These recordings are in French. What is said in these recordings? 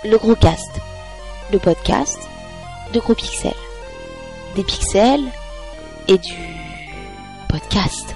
Le Gros Cast, le podcast de Gros Pixel. Des pixels et du podcast.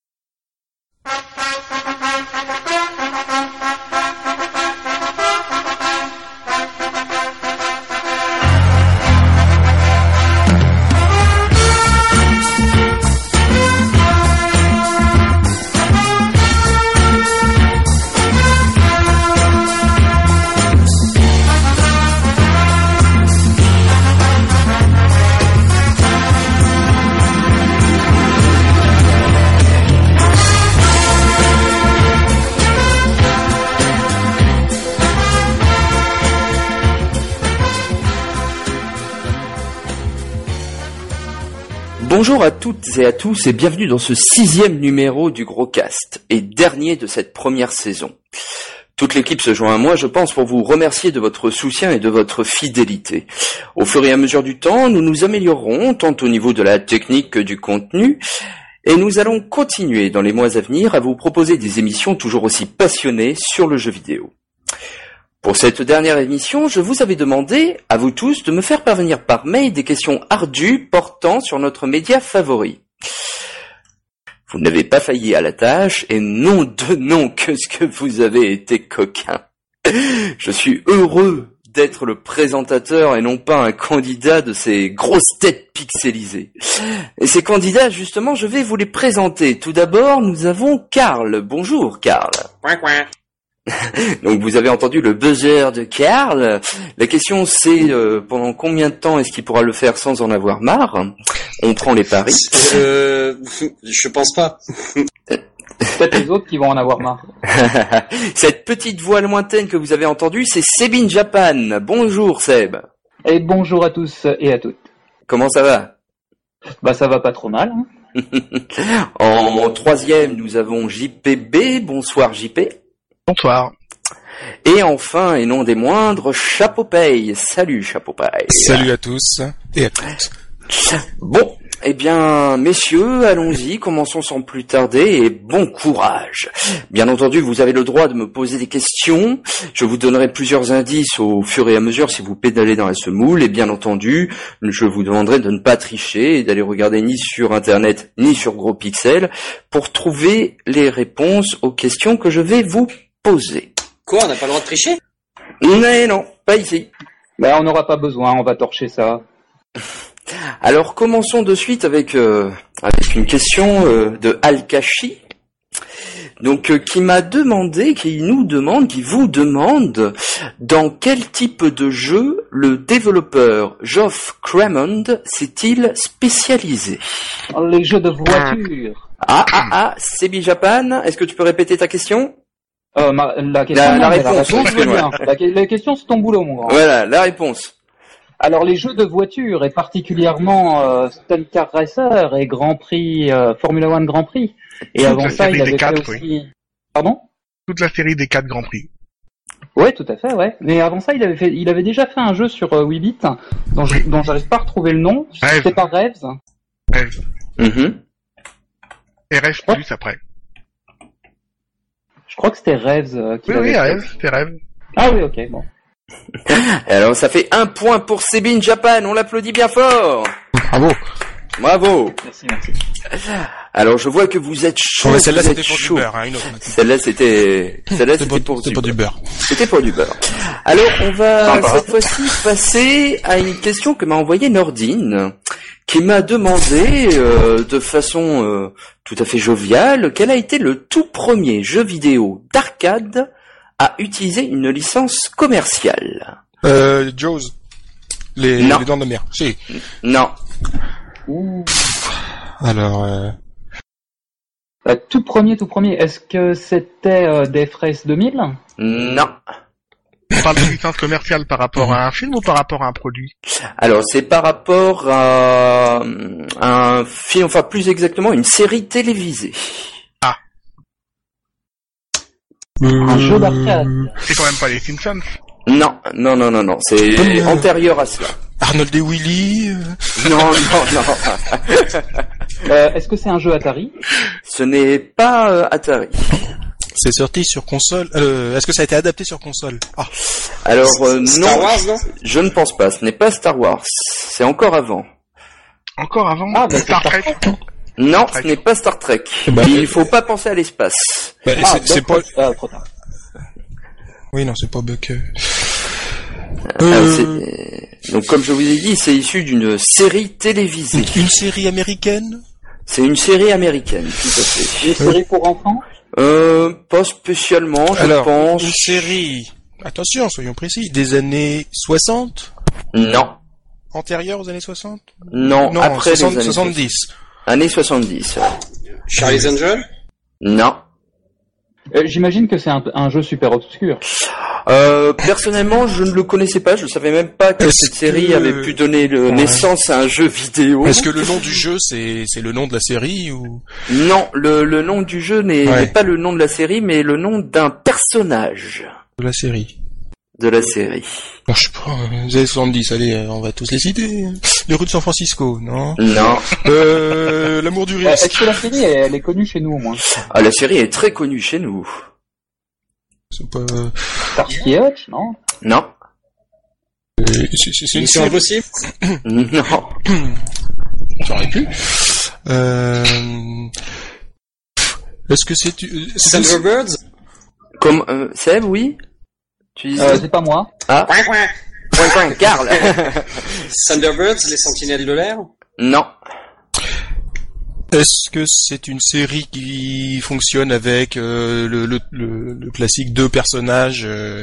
Bonjour à toutes et à tous et bienvenue dans ce 6e numéro du Gros Cast et dernier de cette première saison. Toute l'équipe se joint à moi, je pense, pour vous remercier de votre soutien et de votre fidélité. Au fur et à mesure du temps, nous nous améliorerons tant au niveau de la technique que du contenu et nous allons continuer dans les mois à venir à vous proposer des émissions toujours aussi passionnées sur le jeu vidéo. Pour cette dernière émission, je vous avais demandé, à vous tous, de me faire parvenir par mail des questions ardues portant sur notre média favori. Vous n'avez pas failli à la tâche, et nom de nom que ce que vous avez été coquin. Je suis heureux d'être le présentateur et non pas un candidat de ces grosses têtes pixelisées. Et ces candidats, justement, je vais vous les présenter. Tout d'abord, nous avons Karl. Bonjour, Karl. Donc vous avez entendu le buzzer de Karl. La question c'est pendant combien de temps est-ce qu'il pourra le faire sans en avoir marre? On prend les paris. Je pense pas. Peut-être les autres qui vont en avoir marre. Cette petite voix lointaine que vous avez entendue, c'est Sebin Japan. Bonjour Seb. Et bonjour à tous et à toutes. Comment ça va? Bah ça va pas trop mal. En troisième, nous avons JPB. Bonsoir JP. Bonsoir. Et enfin, et non des moindres, Chapeau Paye. Salut Chapeau Paye. Salut à tous et à toutes. Bon, eh bien, messieurs, allons-y, commençons sans plus tarder et bon courage. Bien entendu, vous avez le droit de me poser des questions. Je vous donnerai plusieurs indices au fur et à mesure si vous pédalez dans la semoule. Et bien entendu, je vous demanderai de ne pas tricher et d'aller regarder ni sur Internet ni sur Gros Pixel pour trouver les réponses aux questions que je vais vous poser. Quoi, on n'a pas le droit de tricher? Mais non, pas ici. Bah on n'aura pas besoin, on va torcher ça. Alors commençons de suite avec une question de Al-Kashi. Donc qui vous demande dans quel type de jeu le développeur Geoff Crammond s'est-il spécialisé? Les jeux de voiture. Sebi Japan, est-ce que tu peux répéter ta question? La question, la réponse, la question c'est ton boulot mon grand. Voilà, la réponse. Alors les jeux de voiture et particulièrement Stunt Car Racer et Grand Prix Formula One Grand Prix. Et Toute avant ça, il avait fait aussi. Oui. Pardon? Toute la série des 4 Grands Prix. Ouais, tout à fait, ouais. Mais avant ça, il avait déjà fait un jeu sur 8 bits dont j'arrive pas à retrouver le nom. Rêve. C'était pas Rêves. Rêve. Et Rêve plus après. Je crois que c'était Rêves Oui, Rêve, c'était Rêve. Ah oui, ok, bon. Alors ça fait 1 point pour Sebin Japan, on l'applaudit bien fort. Bravo. Merci. Alors je vois que vous êtes chaud. Ouais, celle-là c'était pour du beurre, hein, une autre. Celle-là c'était pour du beurre. C'était pour du beurre. Alors on va cette fois-ci passer à une question que m'a envoyée Nordine, qui m'a demandé de façon tout à fait joviale quel a été le tout premier jeu vidéo d'arcade à utiliser une licence commerciale. Jaws. Les dents de mer. Si. Non. Alors, Tout premier, est-ce que c'était Death Race 2000? Non. on parle de licence commerciale par rapport à un film ou par rapport à un produit? Alors, c'est par rapport à un film, enfin plus exactement une série télévisée. Ah. Un jeu d'arcade. C'est quand même pas les Simpsons. Non, c'est antérieur à cela. Arnold et Willy. Non. Est-ce que c'est un jeu Atari? Ce n'est pas Atari. C'est sorti sur console. Est-ce que ça a été adapté sur console? Alors Star non, Wars, non je ne pense pas. Ce n'est pas Star Wars. C'est encore avant. Encore avant Ah, bah, Star c'est Trek. Non, ce n'est pas Star Trek. Bah, Il faut pas penser à l'espace. C'est pas. Trop tard. Oui, non, c'est pas Buck. Donc comme je vous ai dit, c'est issu d'une série télévisée. Une série américaine? C'est une série américaine, tout à fait. Une série pour enfants? Pas spécialement, je Alors, pense. une série, attention, soyons précis, des années 60? Non. Antérieure aux années 60? Non, après les années 70. Années 70. Charlie's Angel? Non. J'imagine que c'est un jeu super obscur. Personnellement, je ne le connaissais pas. Je savais même pas que cette série avait pu donner naissance à un jeu vidéo. Est-ce que le nom du jeu, c'est le nom de la série ou? Non, le nom du jeu n'est pas le nom de la série, mais le nom d'un personnage De la série. de la série. Non, je sais pas, les années 70, allez, on va tous les citer. Les rues de San Francisco, non? Non. L'amour du risque. Est-ce que la série, elle est connue chez nous au moins? Ah, la série est très connue chez nous. C'est pas... Starsky et Hutch, non? Non. C'est une Mission série. Impossible? Non. J'aurais pu. Est-ce que c'est... Thunderbirds? Comme Seb, oui. Tu disais C'est pas moi. Ah. Point, Carl. Thunderbirds, les sentinelles de l'air? Non. Est-ce que c'est une série qui fonctionne avec le classique deux personnages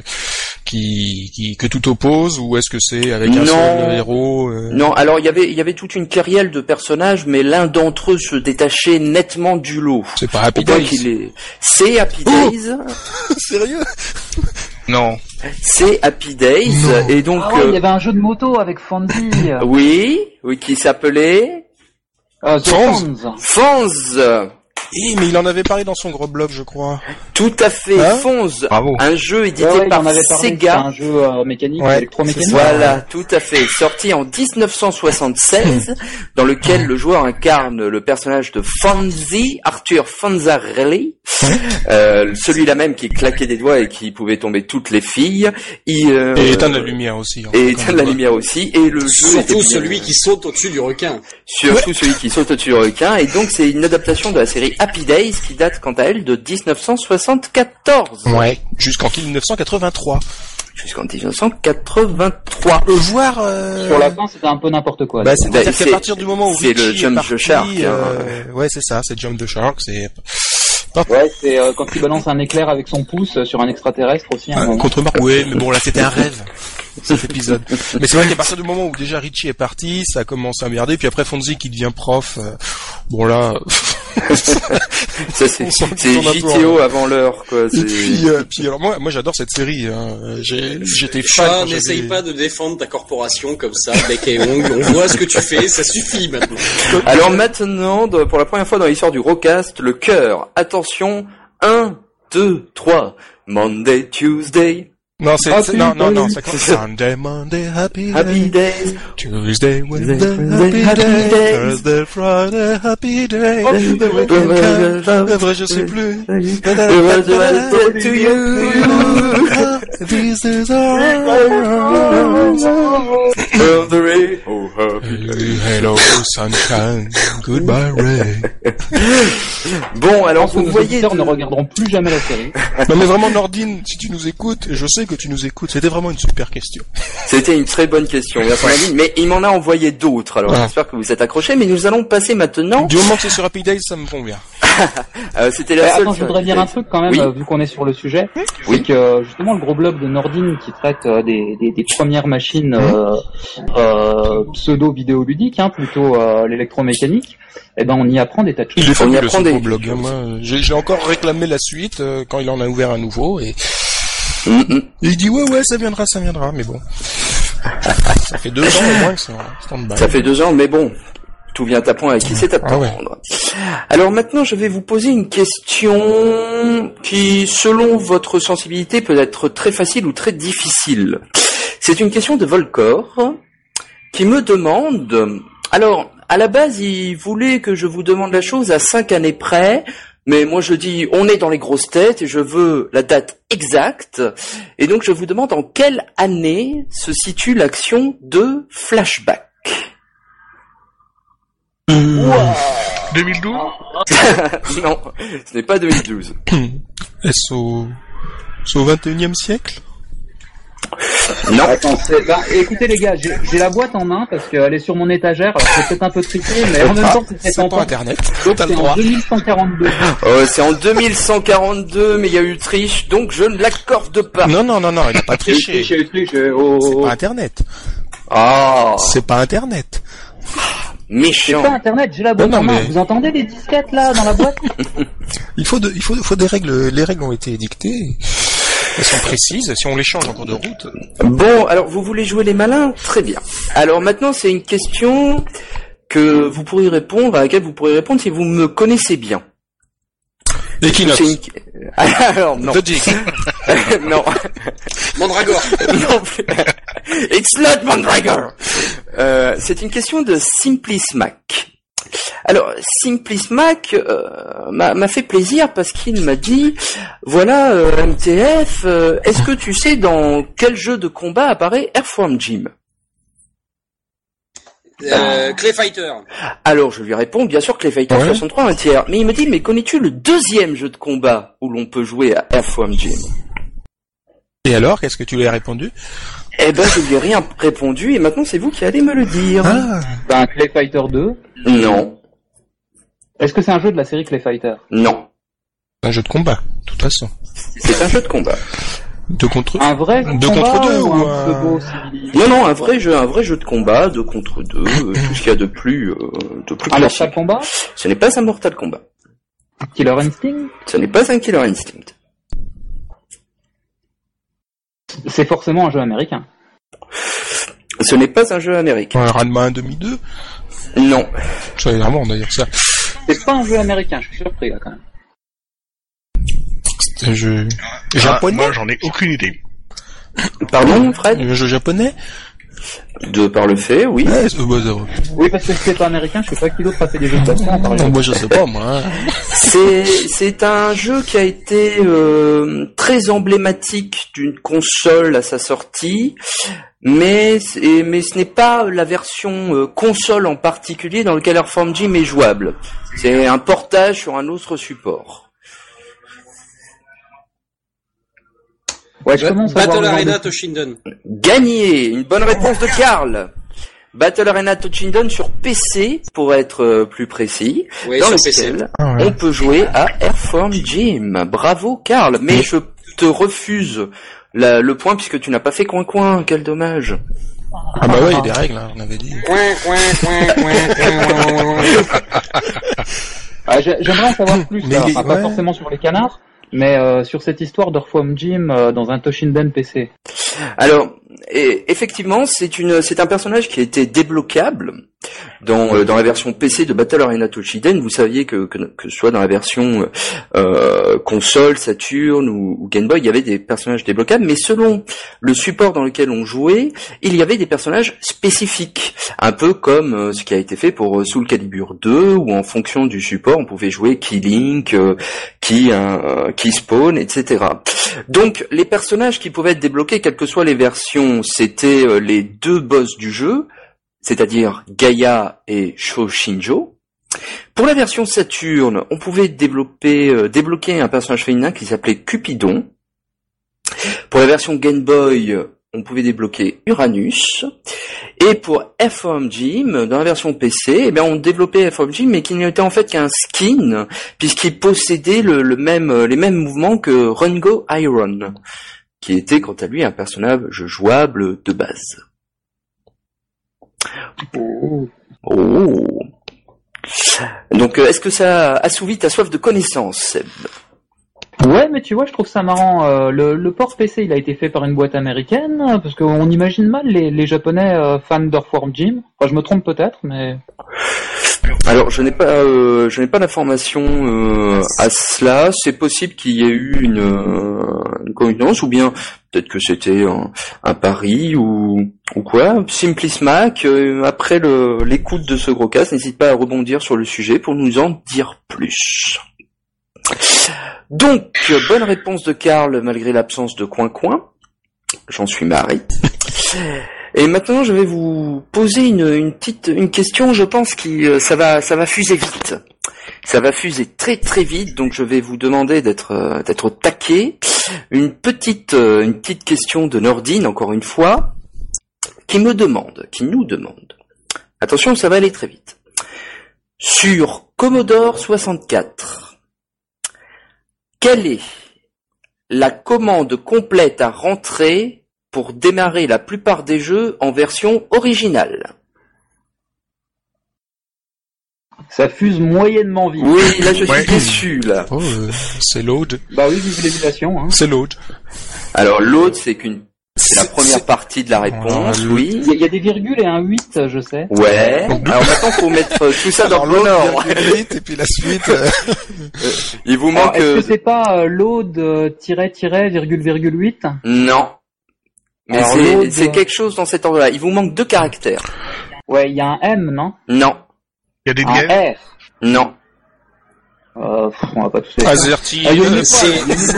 que tout oppose, ou est-ce que c'est avec un seul héros Non, alors il y avait toute une kyrielle de personnages, mais l'un d'entre eux se détachait nettement du lot. C'est pas Happy Au point Days. C'est Happy Days. Sérieux? Non. C'est Happy Days. Non. Et donc Ah ouais, il y avait un jeu de moto avec Fonzie. oui, qui s'appelait The Fonz. Fonz. Mais il en avait parlé dans son gros blog, je crois. Tout à fait, Hein Fonz. Bravo. Un jeu édité Ouais, par il en avait parlé, c'était Sega. un jeu mécanique, Ouais, électromécanique. Voilà, tout à fait. Sorti en 1976, dans lequel le joueur incarne le personnage de Fonzie, Arthur Fonzarelli, celui-là même qui claquait des doigts et qui pouvait tomber toutes les filles. Et éteindre la lumière aussi. Et éteindre la lumière aussi. Et le jeu Surtout était bien- celui qui saute au-dessus du requin. Surtout celui qui saute au-dessus du requin. Et donc c'est une adaptation de la série Happy Days qui date quant à elle de 1974. Ouais. Jusqu'en 1983. Jusqu'en 1983. Voir. Sur la fin, c'était un peu n'importe quoi. Bah, c'est-à-dire c'est- qu'à partir du moment où c'est le Richie Jump est the parti, Shark, ouais, c'est ça, c'est Jump the Shark, c'est Ouais, c'est quand il balance un éclair avec son pouce sur un extraterrestre aussi. Un moment. contre Marc. Ouais, mais bon, là, c'était un rêve, cet épisode. Mais c'est vrai qu'à partir du moment où déjà Richie est parti, ça commence à merder, puis après Fonzie qui devient prof, bon là... Ça c'est On s'en c'est tourne un peu JTO avant l'heure quoi. Et puis alors moi j'adore cette série, hein. J'étais fan Chat, quand n'essaye j'avais- pas de défendre ta corporation comme ça, bec et ongle. On voit ce que tu fais, ça suffit maintenant. Alors maintenant, pour la première fois dans l'histoire du Rockcast, le cœur. Attention, 1, 2, 3. Monday, Tuesday, Non, c'est Happy non, Days. ça commence Sunday, Monday, Happy Happy Day. Days. Tuesday, Wednesday, Wednesday, Happy Happy Day. Days. Thursday, Friday, Happy Day. Oh, The weekend comes. Le vrai, je sais plus. To you. These days are Oh, happy. Hello, sunshine. Goodbye, Ray. Bon, alors Je pense que vous nos voyez... auditeurs ne regarderont plus jamais la série. Non, mais vraiment, Nordine, si tu nous écoutes, et je sais que tu nous écoutes, c'était vraiment une super question. C'était une très bonne question, merci Nadine, mais il m'en a envoyé d'autres, alors Ah. j'espère que vous êtes accrochés, mais nous allons passer maintenant... Du moment que c'est sur Happy Days, ça me convient. C'était la seule... Attends, je voudrais dire un truc quand même, Oui. vu qu'on est sur le sujet. Oui. C'est que justement le gros blog de Nordine qui traite des premières machines pseudo vidéoludiques, hein, plutôt l'électromécanique, eh ben on y apprend des tas de choses. Il est On y fabuleux, apprend ce des gros blog. Hein. Moi, j'ai encore réclamé la suite quand il en a ouvert un nouveau, et il dit ouais, ça viendra, mais bon. Ça fait 2 ans au moins que c'est en stand-by. Ça fait 2 ans, mais bon, tout vient à point et qui sait attendre. Ah ouais. Alors maintenant, je vais vous poser une question qui, selon votre sensibilité, peut être très facile ou très difficile. C'est une question de Volcor qui me demande... Alors, à la base, il voulait que je vous demande la chose à 5 années près. Mais moi je dis, on est dans les grosses têtes et je veux la date exacte. Et donc je vous demande en quelle année se situe l'action de Flashback. 2012 Non, ce n'est pas 2012. Est-ce au 21e siècle? Non. Attends, écoutez les gars, j'ai la boîte en main parce qu'elle est sur mon étagère, alors c'est peut-être un peu triqué, mais en même temps c'est pas Internet. Donc T'as le c'est droit. en 2142. C'est en 2142, mais il y a eu triche, donc je ne l'accorde pas. Non, il a pas triché. Triché. C'est pas Internet. Ah, C'est pas Internet. C'est méchant. pas Internet, j'ai la boîte Non, en main. mais- Vous entendez les disquettes là dans la boîte? Il faut des règles. Les règles ont été édictées. Elles sont précises. Si on les change en cours de route. Bon, alors vous voulez jouer les malins? Très bien. Alors maintenant, c'est une question que vous pourrez répondre, à laquelle vous pourrez répondre si vous me connaissez bien. Equinox. C'est une... Alors, non. The Jig. Non. Mandragore. Non plus. It's not Mandragore. C'est une question de Simply Smack. Alors, Simply Smack m'a fait plaisir parce qu'il m'a dit, voilà, MTF, est-ce que tu sais dans quel jeu de combat apparaît Earthworm Jim? Clay Fighter. Alors, je lui réponds, bien sûr, Clay Fighter Ouais. 63 un tiers. Mais il me dit, mais connais-tu le deuxième jeu de combat où l'on peut jouer à Earthworm Jim? Et alors, qu'est-ce que tu lui as répondu? Eh ben, je lui ai rien répondu et maintenant c'est vous qui allez me le dire. Ah. Ben, Clay Fighter 2. Non, Est-ce que c'est un jeu de la série Clay Fighter? non. Un jeu de combat, de toute façon. C'est un jeu de combat. Deux contre Un vrai jeu de Deux combat contre deux, ou ou un un- pseudo civil? Non, un vrai jeu de combat, 2 contre 2, tout ce qu'il y a de plus Un classique. Mortal Kombat? Ce n'est pas un Mortal Kombat. Killer Instinct? Ce n'est pas un Killer Instinct. C'est forcément un jeu américain. Ce n'est pas un jeu américain. un Ranma 1 demi-2. Non. Ça est vraiment d'ailleurs ça. C'est pas un jeu américain, je suis surpris là quand même. C'est un jeu japonais. Moi, j'en ai aucune idée. Pardon, Fred? Un jeu japonais. De par le fait, oui. Ouais, ça va. Oui, parce que si c'est pas américain, je sais pas qui d'autre a fait des jeux de baston, par Non, exemple. moi je sais pas moi. C'est un jeu qui a été très emblématique d'une console à sa sortie, mais ce n'est pas la version console en particulier dans lequel Earthworm Jim est jouable. C'est un portage sur un autre support. Ouais, je commence à voir Battle le genre Arena de- Toshinden. Gagné, une bonne réponse de Karl. Battle Arena Toshinden sur PC, pour être plus précis, Oui, dans sur lequel PC. Ah ouais. on peut jouer à Earthworm Jim. Bravo Karl, mais je te refuse le point puisque tu n'as pas fait coin-coin, quel dommage. Ah bah ouais, il y a des règles, hein, on avait dit. Ah, j'aimerais en savoir plus, Mais là. il est- Enfin, pas ouais. forcément sur les canards, mais sur cette histoire d'Earthworm Jim dans un Toshinden PC. Alors, effectivement, c'est un personnage qui a été débloquable dans la version PC de Battle Arena Toshinden. Vous saviez que ce soit dans la version console, Saturn ou Game Boy, il y avait des personnages débloquables, mais selon le support dans lequel on jouait, il y avait des personnages spécifiques, un peu comme ce qui a été fait pour Soul Calibur 2, où en fonction du support, on pouvait jouer Key Link, Key Spawn, etc. Donc, les personnages qui pouvaient être débloqués, quelles que soient les versions, c'était les deux boss du jeu, c'est-à-dire Gaia et Shoshinjo. Pour la version Saturn, on pouvait débloquer un personnage féminin qui s'appelait Cupidon. Pour la version Game Boy, on pouvait débloquer Uranus. Et pour Earthworm Jim, dans la version PC, on développait Earthworm Jim, mais qui n'était en fait qu'un skin, puisqu'il possédait les mêmes mouvements que Rungo Iron, qui était quant à lui un personnage jouable de base. Oh. Donc, est-ce que ça assouvit ta soif de connaissance, Seb? Ouais, mais tu vois, je trouve ça marrant. Le port PC, il a été fait par une boîte américaine, parce qu'on imagine mal les Japonais fans d'Earthworm Jim. Enfin, je me trompe peut-être, mais... Alors, je n'ai pas d'informations à cela. C'est possible qu'il y ait eu une coïncidence, ou bien peut-être que c'était un pari ou quoi. Simply Smack, après l'écoute de ce gros cast, n'hésite pas à rebondir sur le sujet pour nous en dire plus. Donc, bonne réponse de Karl malgré l'absence de coin-coin. J'en suis marre. Et maintenant, je vais vous poser une question, je pense que ça va fuser vite. Ça va fuser très très vite, donc je vais vous demander d'être taquet. Une petite question de Nordine, encore une fois, qui nous demande. Attention, ça va aller très vite. Sur Commodore 64, quelle est la commande complète à rentrer pour démarrer la plupart des jeux en version originale? Ça fuse moyennement vite. Oui, là je suis déçu, là. Oh, c'est load. Bah oui, vive l'émulation. Hein. C'est load. Alors l'autre, c'est la première partie de la réponse, oui. Il y a des virgules et un 8, je sais. Ouais. Alors maintenant, faut mettre tout ça dans l'ordre. Et puis la suite. Il vous manque. Est-ce que c'est pas load virgule 8? Non. Mais alors, c'est quelque chose dans cet ordre-là. Il vous manque 2 caractères. Ouais, il y a un M, non? Non. Il y a des Un biais. R. Non. On va pas tous les Azerty. C'est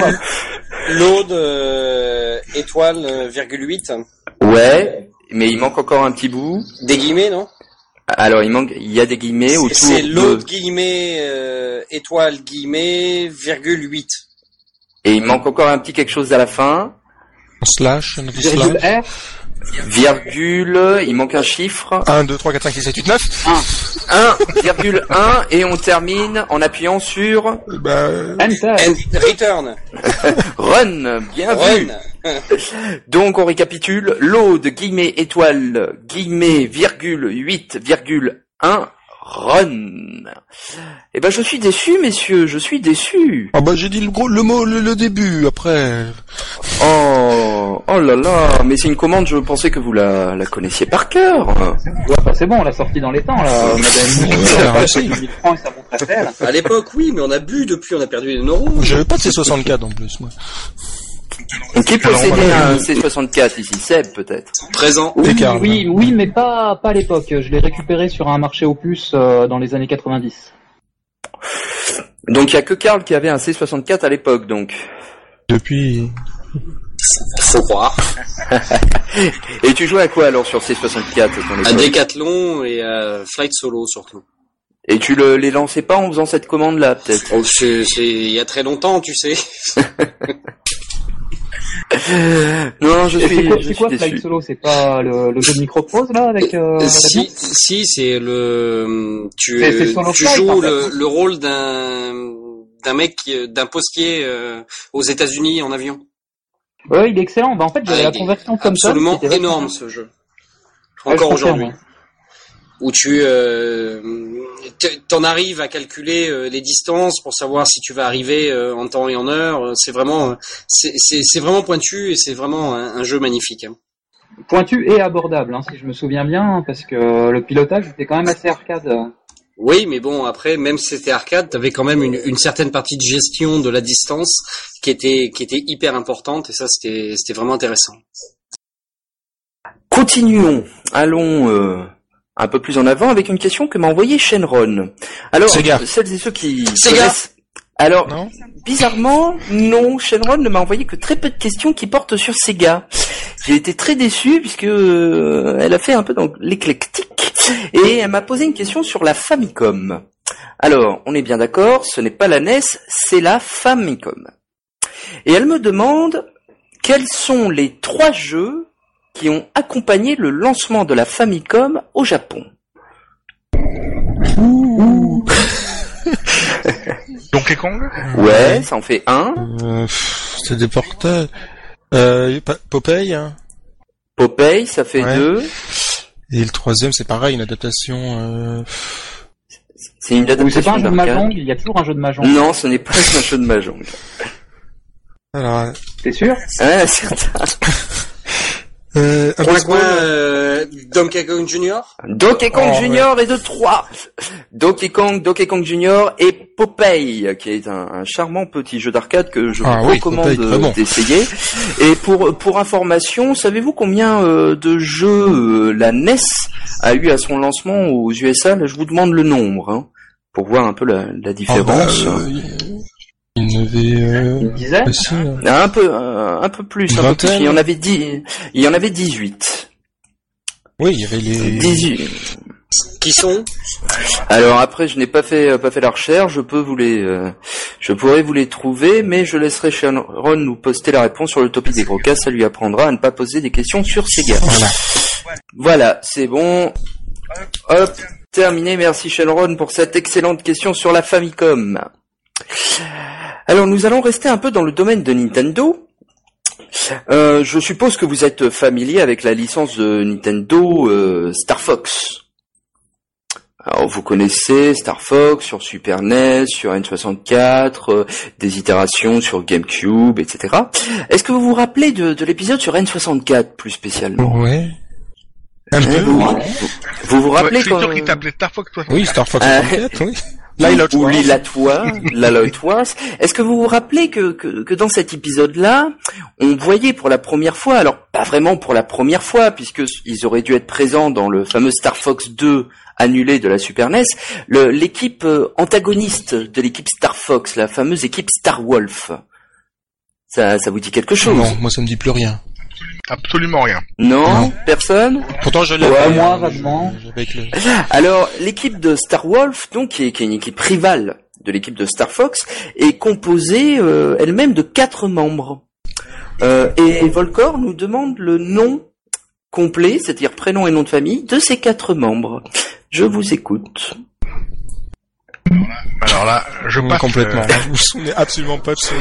load étoile virgule 8. Ouais. Mais il manque encore un petit bout. Des guillemets, non? Alors il y a des guillemets autour. C'est load guillemets étoile guillemets virgule 8. Et il manque encore un petit quelque chose à la fin. Slash. virgule R. Virgule, il manque un chiffre. 1, 2, 3, 4, 5, 6, 7, 8, 9. 1,1 et on termine en appuyant sur Enter. Return. Run, bien vu. Donc on récapitule, load, guillemets, étoile, guillemets, virgule, 8,1, run. Eh ben je suis déçu, messieurs, je suis déçu. Ah bah j'ai dit le début, après. Oh là là, mais c'est une commande, je pensais que vous la connaissiez par cœur. Ouais, bah c'est bon, on l'a sorti dans les temps, là, madame. 1000 francs et ça monte très faible. À l'époque, oui, mais on a bu depuis, on a perdu les neurones. J'avais pas de C64 en plus, moi. Qui possédait un C64 ici? Seb, peut-être. Présent. Oui, mais pas à l'époque. Je l'ai récupéré sur un marché aux puces dans les années 90. Donc il y a que Karl qui avait un C64 à l'époque, donc. Depuis. Faut croire. Et tu jouais à quoi alors sur C64 À Decathlon et à Flight Solo surtout. Et tu les lançais pas en faisant cette commande-là, peut-être? Oh, c'est il y a très longtemps, tu sais. Non, je suis Flight déçu. Solo, c'est pas le jeu de Microprose là avec si c'est le tu Flight, joues en fait. le rôle d'un mec d'un postier aux États-Unis en avion. Ouais, il est excellent. Bah en fait, j'avais la conversion comme ça. Absolument énorme ce jeu. Encore aujourd'hui. Où tu t'en arrives à calculer les distances pour savoir si tu vas arriver en temps et en heure. C'est vraiment pointu et c'est vraiment un jeu magnifique. Hein. Pointu et abordable, hein, si je me souviens bien, parce que le pilotage était quand même assez arcade. Oui, mais bon, après, même si c'était arcade, t'avais quand même une certaine partie de gestion de la distance qui était hyper importante et ça c'était vraiment intéressant. Continuons. Allons un peu plus en avant avec une question que m'a envoyée Shenron. Alors, Sega. Celles et ceux qui Sega. connaissent... Alors, Non. Bizarrement, non, Shenron ne m'a envoyé que très peu de questions qui portent sur Sega. J'ai été très déçu puisque elle a fait un peu dans l'éclectique et elle m'a posé une question sur la Famicom. Alors, on est bien d'accord, ce n'est pas la NES, c'est la Famicom. Et elle me demande quels sont les 3 jeux qui ont accompagné le lancement de la Famicom au Japon. Donkey Kong. Ouais, ça en fait 1. C'est des portails. Popeye, hein. Popeye, ça fait 2. Et le 3e, c'est pareil, une adaptation. C'est une Ou c'est pas adaptation un jeu de d'arcade. Mahjong, il y a toujours un jeu de Mahjong. Non, ce n'est pas un jeu de Mahjong. Alors, T'es sûr? Ah, certain. un baseball. Donkey Kong Junior. Donkey Kong Oh, Junior et de 3. Donkey Kong Junior et Popeye, qui est un charmant petit jeu d'arcade que je vous recommande Popeye, très bon. d'essayer. Et pour information, savez-vous combien de jeux la NES a eu à son lancement aux USA? Là, je vous demande le nombre, hein, pour voir un peu la différence. Il y en avait... Une dizaine. Un peu plus. Il y en avait 18. Oui, il y avait les... 18. Qui sont? Alors après, je n'ai pas fait la recherche. Je pourrais vous les trouver, mais je laisserai Sharon nous poster la réponse sur le topic des gros cas. Ça lui apprendra à ne pas poser des questions sur Sega. Voilà, c'est bon. Hop, terminé. Merci Sharon pour cette excellente question sur la Famicom. Alors nous allons rester un peu dans le domaine de Nintendo. Je suppose que vous êtes familier avec la licence de Nintendo Star Fox. Alors vous connaissez Star Fox sur Super NES, sur N64, des itérations sur GameCube, etc. Est-ce que vous vous rappelez de l'épisode sur N64 plus spécialement? Ouais. Un peu. Vous vous rappelez c'est quand... sûr qu'il t'appelait Star Fox 64. Oui, Star Fox 64, oui. Ou Light Wars. Est-ce que vous vous rappelez que dans cet épisode-là, on voyait pour la première fois, alors pas vraiment pour la première fois, puisque ils auraient dû être présents dans le fameux Star Fox 2 annulé de la Super NES, l'équipe antagoniste de l'équipe Star Fox, la fameuse équipe Star Wolf. Ça vous dit quelque chose? Non, moi ça me dit plus rien. Absolument rien. Non. Personne? Pourtant je l'ai moi, vaguement. Alors, l'équipe de Star Wolf, donc, qui est une équipe rivale de l'équipe de Star Fox, est composée elle-même de 4 membres. Et Volcor nous demande le nom complet, c'est-à-dire prénom et nom de famille, de ces 4 membres. Je vous écoute. Alors là, je passe complètement. Je me souviens absolument pas de ça.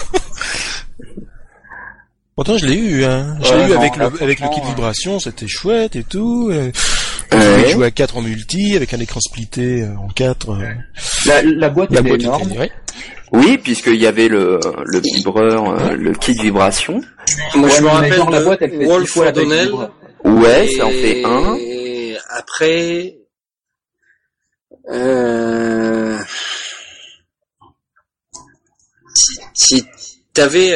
Pourtant, je l'ai eu, hein. Je l'ai eu avec le kit vibration, c'était chouette et tout. J'ai joué à 4 en multi, avec un écran splitté en 4. La boîte était énorme. Oui, puisqu'il y avait le vibreur, le kit vibration. Moi, je me rappelle la boîte, elle fait Wolf O'Donnell. Ouais, ça en fait un. Et après, si t'avais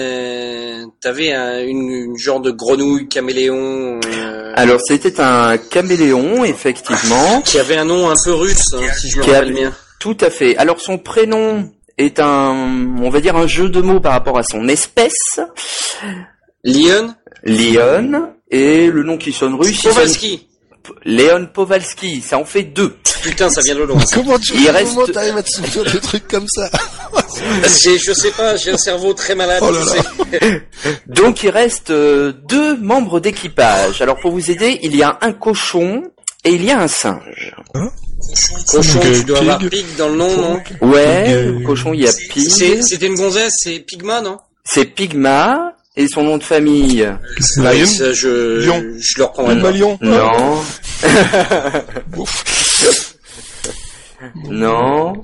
une genre de grenouille caméléon. Alors c'était un caméléon, effectivement. Qui avait un nom un peu russe, si je me rappelle bien. Tout à fait. Alors son prénom est on va dire un jeu de mots par rapport à son espèce. Leon, et le nom qui sonne russe. Kowalski. Léon Powalski, ça en fait 2. Putain, ça vient de loin. Comment t'arrives à te souvenir de trucs comme ça? Je sais pas, j'ai un cerveau très malade. Oh là là. Donc il reste 2 membres d'équipage. Alors pour vous aider, il y a un cochon et il y a un singe. Cochon, tu dois avoir Pig dans le nom, non? Ouais, le cochon, il y a Pig. C'était une gonzesse, c'est Pigma, non? C'est Pigma. Et son nom de famille? Lion. Je le reprendrai pas. Lion. Non. Non.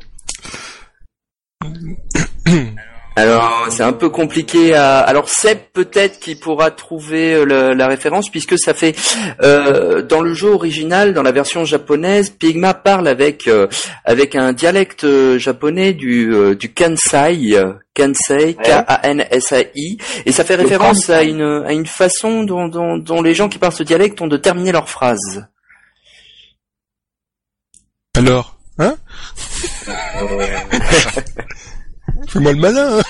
Alors, c'est un peu compliqué alors Seb, peut-être qu'il pourra trouver la référence, puisque ça fait, dans le jeu original, dans la version japonaise, Pigma parle avec un dialecte japonais du Kansai, K-A-N-S-A-I, et ça fait référence à une façon dont les gens qui parlent ce dialecte ont de terminer leurs phrases. Alors, hein? Fais-moi le malin, hein.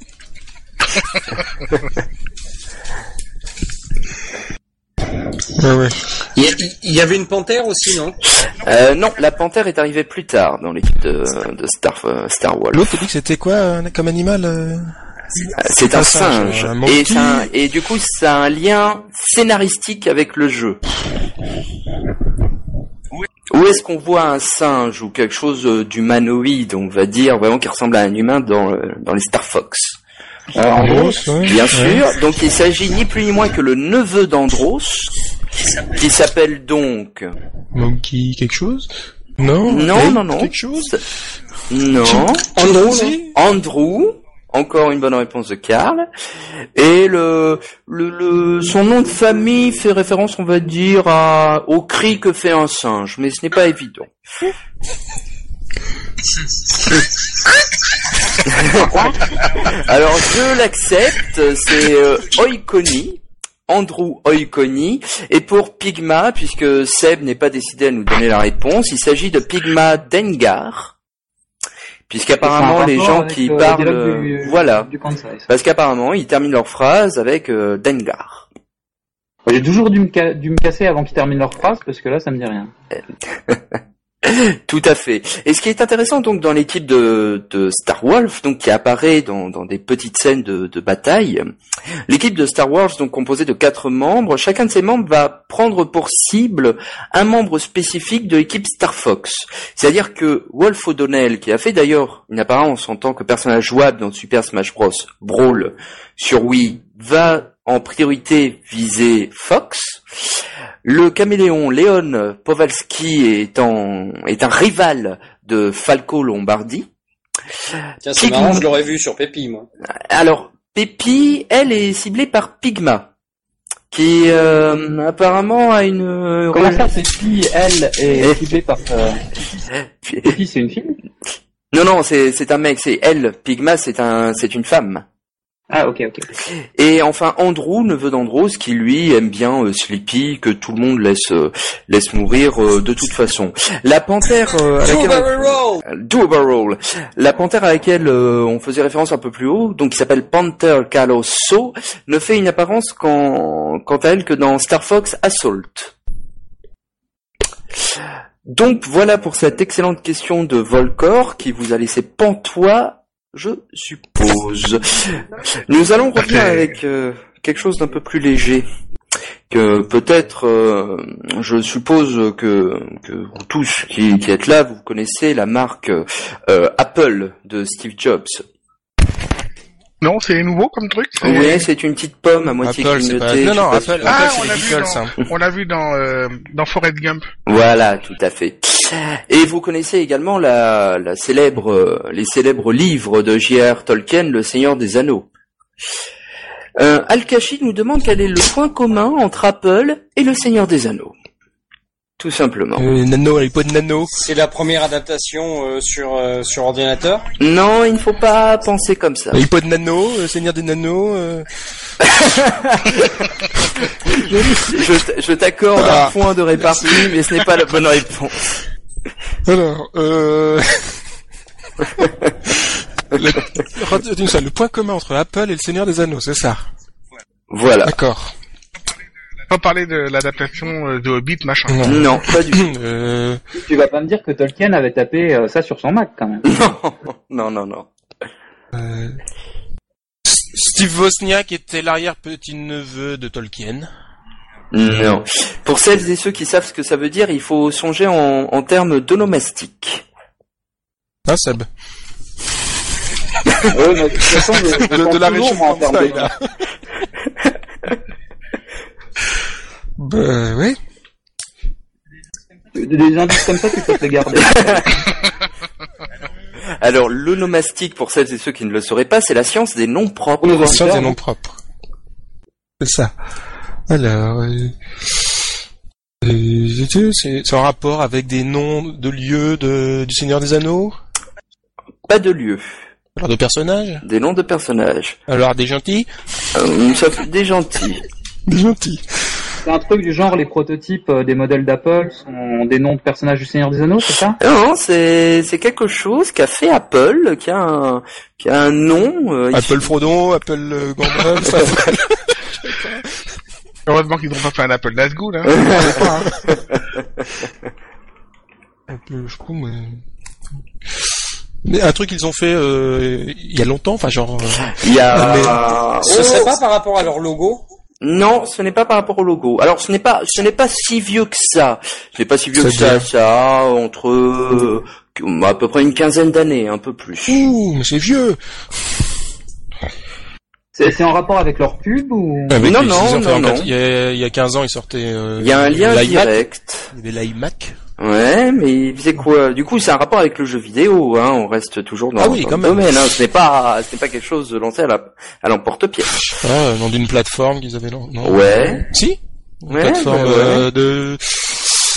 Ouais. Il y avait une panthère aussi, non? Non, la panthère est arrivée plus tard dans l'équipe de Star Wolf. L'autre, t'as dit que c'était quoi comme animal? C'est un singe. Et du coup, ça a un lien scénaristique avec le jeu. Où est-ce qu'on voit un singe ou quelque chose d'humanoïde, on va dire, vraiment qui ressemble à un humain dans les Star Fox? Andros, ouais. Bien sûr. Donc il s'agit ni plus ni moins que le neveu d'Andros, qui s'appelle donc... Monkey quelque chose? Non. Non. Quelque chose? Non. Andrew. Encore une bonne réponse de Karl. Et son nom de famille fait référence, on va dire, au cri que fait un singe, mais ce n'est pas évident. Alors je l'accepte, c'est Oikoni, Andrew Oikoni, et pour Pigma, puisque Seb n'est pas décidé à nous donner la réponse, il s'agit de Pigma Dengar. puisqu'apparemment les gens qui parlent, voilà, parce qu'apparemment ils terminent leur phrase avec Dengar. J'ai toujours dû me casser avant qu'ils terminent leur phrase, parce que là ça me dit rien. Tout à fait. Et ce qui est intéressant donc dans l'équipe de Star Wolf, donc qui apparaît dans des petites scènes de bataille, l'équipe de Star Wolf donc composée de 4 membres, chacun de ces membres va prendre pour cible un membre spécifique de l'équipe Star Fox. C'est-à-dire que Wolf O'Donnell, qui a fait d'ailleurs une apparence en tant que personnage jouable dans Super Smash Bros. Brawl sur Wii, va en priorité viser Fox. Le caméléon Léon Powalski est un rival de Falco Lombardi. Tiens, c'est marrant, je l'aurais vu sur Pépi, moi. Alors, Pépi, elle est ciblée par Pigma, qui apparemment a une... Comment ça, Pépi, elle, est ciblée par... Pépi, c'est une fille? Non, c'est un mec, c'est elle. Pigma, c'est une femme. Ah, ok. Et enfin, Andrew, neveu d'Andros, qui lui aime bien Sleepy, que tout le monde laisse mourir de toute façon. La panthère Do a barrel. La panthère à laquelle on faisait référence un peu plus haut, donc qui s'appelle Panther Calosso, ne fait une apparence quant à elle que dans Star Fox Assault. Donc voilà pour cette excellente question de Volcor qui vous a laissé pantois, je suppose. Nous allons revenir avec quelque chose d'un peu plus léger. Que peut-être, je suppose que vous tous qui êtes là, vous connaissez la marque Apple de Steve Jobs. Non, c'est nouveau comme truc. Oui, c'est une petite pomme à moitié grignotée. Non, Apple, on c'est ridicule, ça. On l'a vu dans Forrest Gump. Voilà, tout à fait. Et vous connaissez également les célèbres livres de J.R. Tolkien, Le Seigneur des Anneaux. Al-Kashi nous demande quel est le point commun entre Apple et Le Seigneur des Anneaux. Tout simplement. L'iPod Nano. C'est la première adaptation sur ordinateur. Non, il ne faut pas penser comme ça. L'iPod Nano, Seigneur des Nanos. Je t'accorde un point de répartie, mais ce n'est pas la bonne réponse. Alors, le point commun entre Apple et le Seigneur des Anneaux, c'est ça. Voilà. D'accord. Pas parler de l'adaptation de Hobbit, machin. Non, pas du tout. Tu vas pas me dire que Tolkien avait tapé ça sur son Mac, quand même. Non. Steve Wozniak était l'arrière-petit-neveu de Tolkien. Non. Pour celles et ceux qui savent ce que ça veut dire, il faut songer en termes d'onomastique. Ah, Seb. Ouais, mais de toute façon, de la région de Montaille, là. Oui. Des indices comme ça, tu peux te les garder. Alors, l'onomastique, pour celles et ceux qui ne le sauraient pas, c'est la science des noms propres. La science des noms propres. C'est ça. Alors, c'est en rapport avec des noms de lieux du Seigneur des Anneaux? Pas de lieux. Alors de personnages? Des noms de personnages. Alors des gentils? Des gentils. Des gentils. C'est un truc du genre, les prototypes des modèles d'Apple sont des noms de personnages du Seigneur des Anneaux, c'est ça? Non, c'est quelque chose qu'a fait Apple, qui a un nom. Apple Frodon, Apple Gandalf. Heureusement qu'ils n'ont pas fait un Apple Nazgûl, hein. Apple, je crois, mais un truc qu'ils ont fait il y a longtemps, enfin genre. Il y a. Ce serait pas par rapport à leur logo? Non, ce n'est pas par rapport au logo. Alors, ce n'est pas si vieux que ça. Ce n'est pas si vieux que ça, entre à peu près une quinzaine d'années, un peu plus. Ouh, mais c'est vieux. C'est en rapport avec leur pub ou? Non. Il y a 15 ans, ils sortaient. Il y a un lien direct. Il y avait l'iMac. Ouais, mais il faisait quoi? Du coup, c'est un rapport avec le jeu vidéo, hein. On reste toujours dans le domaine, hein. Ce n'est pas quelque chose de lancé à l'emporte-pièce. Ah, nom d'une plateforme qu'ils avaient, non? Ouais. Si? Ouais, plateforme,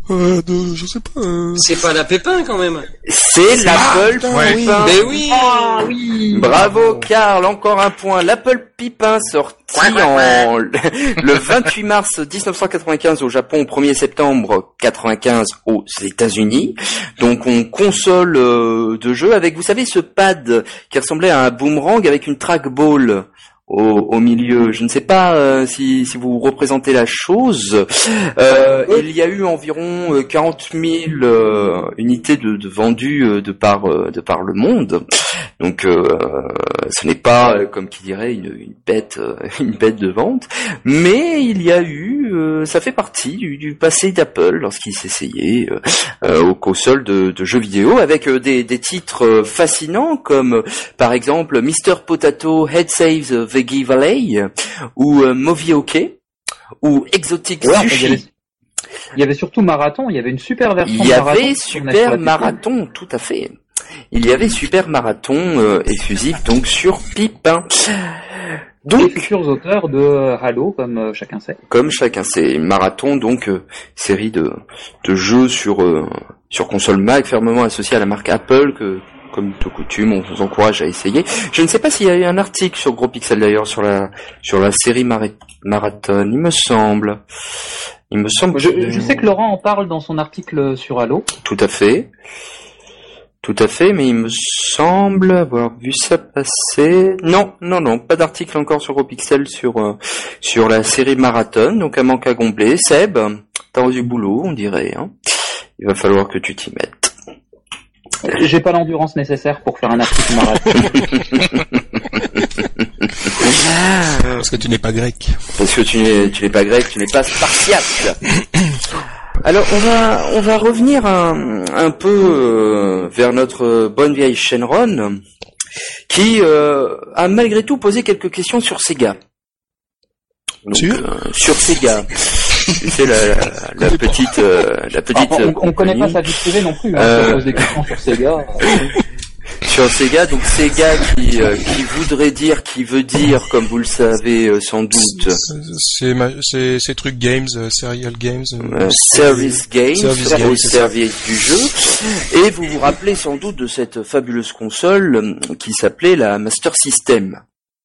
je sais pas. C'est pas la Pépin quand même. C'est l'Apple Pipin. Mais oui. Ah oui. Bravo Karl, encore un point. L'Apple Pipin sorti le 28 mars 1995 au Japon, 1er septembre 95 aux États-Unis. Donc on console de jeu avec, vous savez, ce pad qui ressemblait à un boomerang avec une trackball au milieu. Je ne sais pas si vous représentez la chose. Il y a eu environ 40 000 unités de vendues de par le monde. Donc ce n'est pas, comme qui dirait, une bête de vente, mais il y a eu, ça fait partie du passé d'Apple lorsqu'il s'essayait aux consoles de jeux vidéo avec des titres fascinants comme par exemple Mr. Potato Head Saves Veggie Valley ou Movie OK ou Exotic Sushi. Il y avait surtout Marathon, il y avait une super version de Marathon. Il y avait Super Marathon, tout à fait. Il y avait Super Marathon exclusif donc sur Pipin. Donc, les futurs auteurs de Halo, comme chacun sait. Comme chacun sait. Marathon, donc, série de jeux sur console Mac, fermement associée à la marque Apple, que, comme de coutume, on vous encourage à essayer. Je ne sais pas s'il y a eu un article sur Gros Pixel d'ailleurs, sur la série Marathon, il me semble. Je sais que Laurent en parle dans son article sur Halo. Tout à fait, mais il me semble avoir vu ça passer. Non, pas d'article encore sur GoPixel sur la série Marathon, donc un manque à combler. Seb, t'as du boulot, on dirait, hein. Il va falloir que tu t'y mettes. J'ai pas l'endurance nécessaire pour faire un article Marathon. Parce que tu n'es pas grec. Parce que tu n'es pas grec, tu n'es pas spartiate. Alors on va revenir un peu vers notre bonne vieille Shenron qui a malgré tout posé quelques questions sur Sega. Donc, sur Sega. C'est la petite. On connaît pas sa vie privée non plus. On pose des questions sur Sega. Sur Sega, donc Sega qui veut dire, comme vous le savez sans doute, c'est trucs games, serial games, service games, au service du jeu. Et vous vous rappelez sans doute de cette fabuleuse console qui s'appelait la Master System.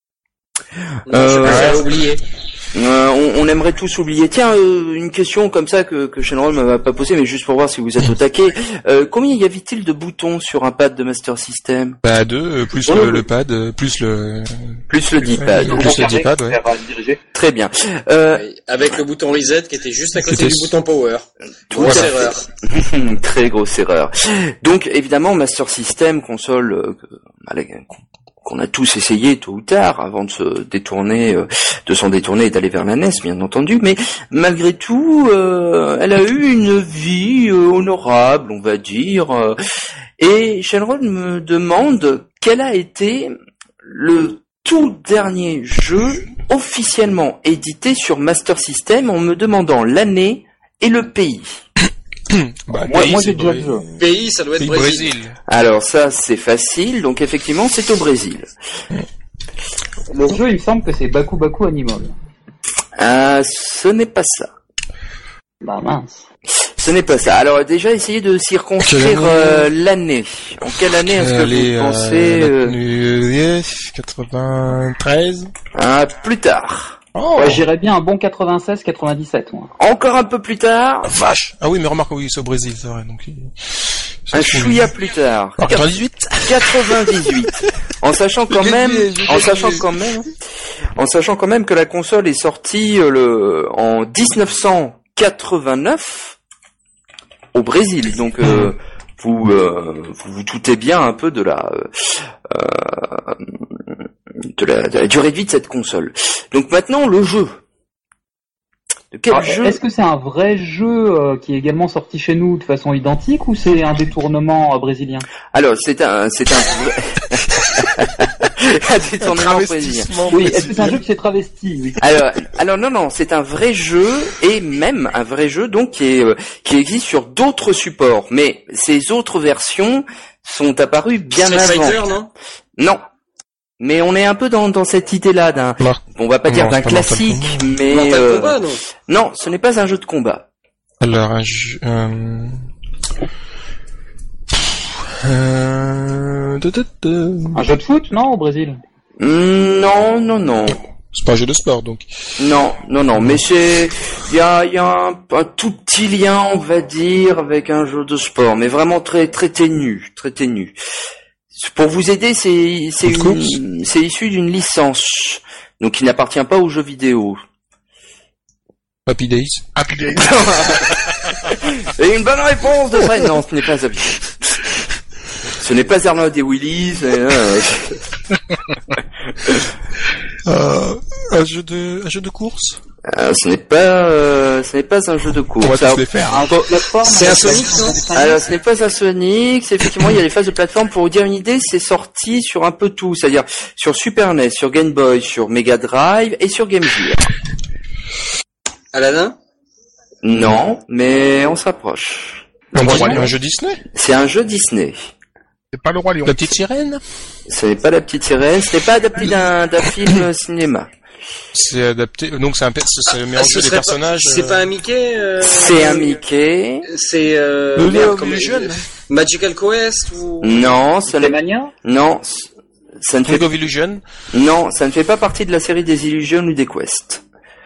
J'ai oublié. On aimerait tous oublier. Tiens, une question comme ça que Shenron m'a pas posée, mais juste pour voir si vous êtes au taquet. Combien y avait-il de boutons sur un pad de Master System? Bah 2, plus le pad, plus le D-pad. Plus le D-pad, ouais. Très bien. Avec le bouton reset qui était juste à côté du bouton power. Grosse erreur. Très grosse erreur. Donc évidemment, Master System, console qu'on a tous essayé tôt ou tard avant de s'en détourner et d'aller vers la NES, bien entendu, mais malgré tout, elle a eu une vie honorable, on va dire. Et Shenron me demande quel a été le tout dernier jeu officiellement édité sur Master System, en me demandant l'année et le pays. Moi j'ai déjà le jeu. Pays, ça doit être Brésil. Alors ça c'est facile, donc effectivement c'est au Brésil. Le jeu, il me semble que c'est Baku Baku Animal. Ce n'est pas ça. Bah mince. Ce n'est pas ça. Alors déjà essayez de circonscrire l'année. En quelle année est-ce que vous pensez 93. Plus tard. Oh. Ouais, j'irais bien un bon 96-97, moi. Encore un peu plus tard. Vache. Ah oui, mais remarque, oui, c'est au Brésil, c'est vrai. Donc, un chouïa plus tard. 98. 98. En sachant quand même que la console est sortie en 1989 au Brésil. Donc vous vous doutez bien un peu de la durée de vie de cette console. Donc maintenant le jeu. De quel jeu ? Est-ce que c'est un vrai jeu qui est également sorti chez nous de façon identique ou c'est un détournement brésilien ? Alors c'est un vrai un détournement brésilien. Oui, est-ce que c'est un jeu qui s'est travesti ? Oui. Alors non, c'est un vrai jeu et même un vrai jeu donc qui existe sur d'autres supports, mais ces autres versions sont apparues bien avant. Street Fighter, non ? Non. Mais on est un peu dans cette idée-là on va pas dire d'un classique, mais Mortal Kombat, non ? Non, ce n'est pas un jeu de combat. Alors, un jeu de foot, non, au Brésil? Non. C'est pas un jeu de sport, donc. Non, mais il y a un tout petit lien, on va dire, avec un jeu de sport, mais vraiment très ténu. Pour vous aider, c'est issu d'une licence, donc qui n'appartient pas aux jeux vidéo. Happy Days. Et une bonne réponse de Fred. Non, ce n'est pas Happy Days. Ce n'est pas Arnold et Willy. Un jeu de course. Ce n'est pas un jeu de course. On va tous les faire. C'est un Sonic, non? Alors, ce n'est pas un Sonic. C'est effectivement, il y a les phases de plateforme. Pour vous dire une idée, c'est sorti sur un peu tout. C'est-à-dire sur Super NES, sur Game Boy, sur Mega Drive et sur Game Gear. Aladdin? Non, mais on se rapproche. Un jeu Disney? C'est un jeu Disney. C'est pas le Roi Lion. La petite sirène? Ce n'est pas la petite sirène. Ce n'est pas adapté d'un film cinéma. C'est adapté, donc c'est le mélange des personnages. C'est pas un Mickey? C'est un Mickey. C'est Illusion. Magical Quest ou? Non, ça n'est Mania? Non, ça ne fait Ring of Illusion. Non, ça ne fait pas partie de la série des Illusions ou des Quest.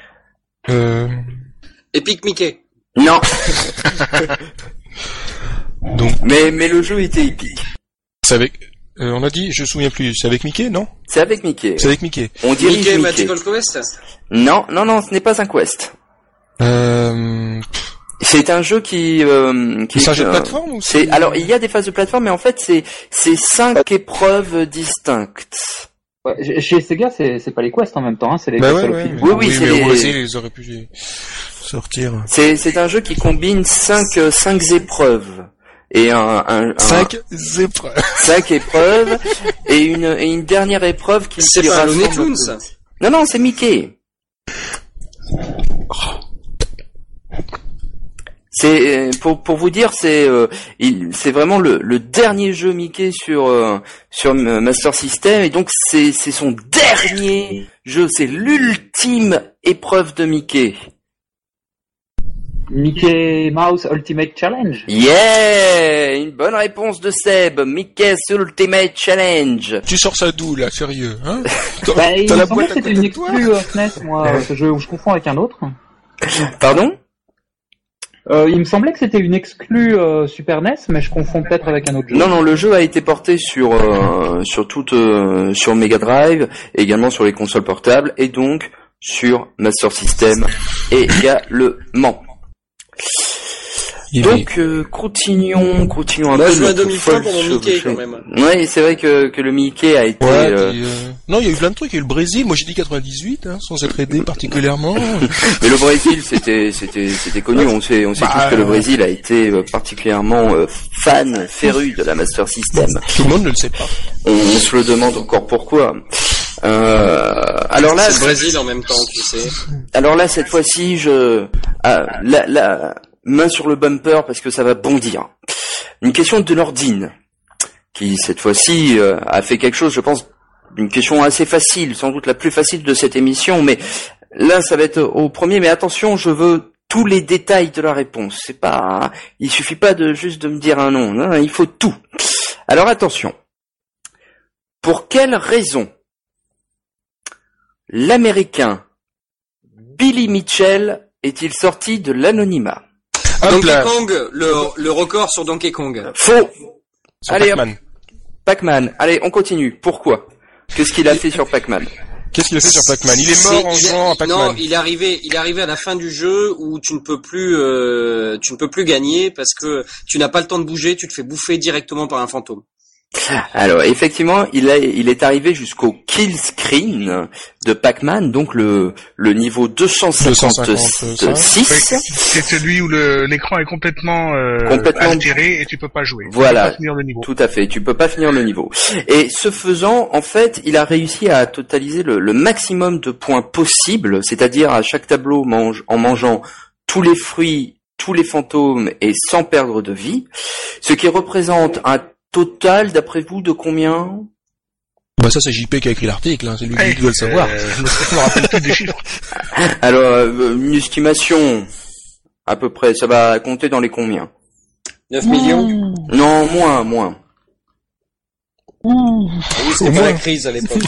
Epic Mickey. Non. Donc, mais le jeu était épique. c'est avec, on a dit, je me souviens plus, c'est avec Mickey, non? C'est avec Mickey. C'est avec Mickey. On dirige Mickey Mickey. Magical Quest? Non, ce n'est pas un Quest. C'est un jeu qui c'est un jeu de plateforme ou c'est... Alors, il y a des phases de plateforme, mais en fait, c'est 5 épreuves distinctes. Ouais, chez Sega, c'est pas les Quest en même temps, hein, c'est les Bah Quest ouais, Film. Oui, c'est mais au les... Brésil, ils auraient pu sortir. C'est un jeu qui combine 5 épreuves. Et cinq épreuves. 5 épreuves et une dernière épreuve qui C'est pas un Looney Tunes, ça? Non, c'est Mickey. C'est pour vous dire, c'est vraiment le dernier jeu Mickey sur Master System, et donc c'est son dernier jeu, c'est l'ultime épreuve de Mickey. Mickey Mouse Ultimate Challenge. Yeah, une bonne réponse de Seb. Mickey's Ultimate Challenge. Tu sors ça d'où, là, sérieux, hein? Bah, il me semblait que c'était une exclue SNES, moi, ce jeu, où je confonds avec un autre. Pardon? Il me semblait que c'était une exclue Super NES, mais je confonds peut-être avec un autre jeu. Non, le jeu a été porté sur Mega Drive, et également sur les consoles portables, et donc sur Master System également. Donc continuons un peu. Je mets un demi-point pour mon Mickey quand même. Ouais, c'est vrai que le Mickey a été. Ouais, non, il y a eu plein de trucs. Il y a eu le Brésil. Moi, j'ai dit 98, hein, sans être aidé particulièrement. Mais le Brésil, c'était connu. On sait tous que le Brésil a été particulièrement fan féru de la Master System. Tout le monde ne le sait pas. On se le demande encore pourquoi. Alors là, c'est le Brésil en même temps, tu sais. Alors là, cette fois-ci, la main sur le bumper parce que ça va bondir. Une question de Nordine, qui cette fois-ci a fait quelque chose, je pense, une question assez facile, sans doute la plus facile de cette émission, mais là, ça va être au premier. Mais attention, je veux tous les détails de la réponse. C'est pas, il suffit pas juste de me dire un nom. Non, il faut tout. Alors attention. Pour quelle raison l'Américain Billy Mitchell est-il sorti de l'anonymat? Donkey Kong, le record sur Donkey Kong. Faux. Allez, Pac-Man. Allez, on continue. Pourquoi? Qu'est-ce qu'il a fait sur Pac-Man? Qu'est-ce qu'il a fait sur Pac-Man? Il est mort en jouant à Pac-Man. Non, il est arrivé à la fin du jeu où tu ne peux plus gagner parce que tu n'as pas le temps de bouger, tu te fais bouffer directement par un fantôme. Alors effectivement, il est arrivé jusqu'au kill screen de Pac-Man, donc le niveau 256. C'est celui où l'écran est complètement altéré et tu peux pas jouer. Voilà, tu peux pas finir le niveau. Tout à fait, tu peux pas finir le niveau. Et ce faisant, en fait, il a réussi à totaliser le maximum de points possible, c'est-à-dire à chaque tableau en mangeant tous les fruits, tous les fantômes et sans perdre de vie, ce qui représente un total, d'après vous, de combien? Bah ça c'est JP qui a écrit l'article, hein, c'est lui qui doit le savoir. Je me rappelle plus des chiffres. Alors, une estimation à peu près. Ça va compter dans les combien? 9 millions? Non, moins. Oui, c'était pas la crise à l'époque.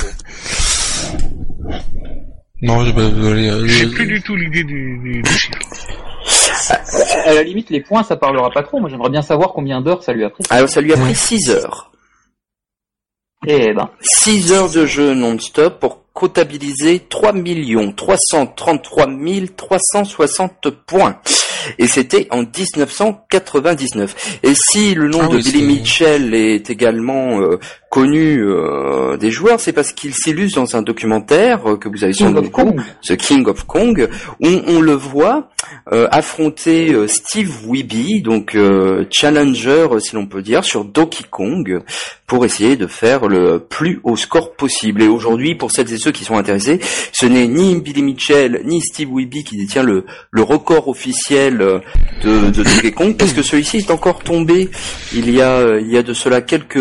Non, J'ai plus du tout l'idée du chiffre. À la limite, les points, ça parlera pas trop. Moi, j'aimerais bien savoir combien d'heures ça lui a pris. Alors, ça lui a pris 6 heures. Eh ben. 6 heures de jeu non-stop pour comptabiliser 3 333 360 points. Et c'était en 1999. Et si le nom de Billy Mitchell est également connu des joueurs, c'est parce qu'il s'illustre dans un documentaire que vous avez sur The King of Kong, où on le voit affronter Steve Wiebe, donc challenger si l'on peut dire, sur Donkey Kong, pour essayer de faire le plus haut score possible. Et aujourd'hui, pour celles et ceux qui sont intéressés, ce n'est ni Billy Mitchell ni Steve Wiebe qui détient le record officiel de Donkey Kong, parce que celui-ci est encore tombé il y a de cela quelques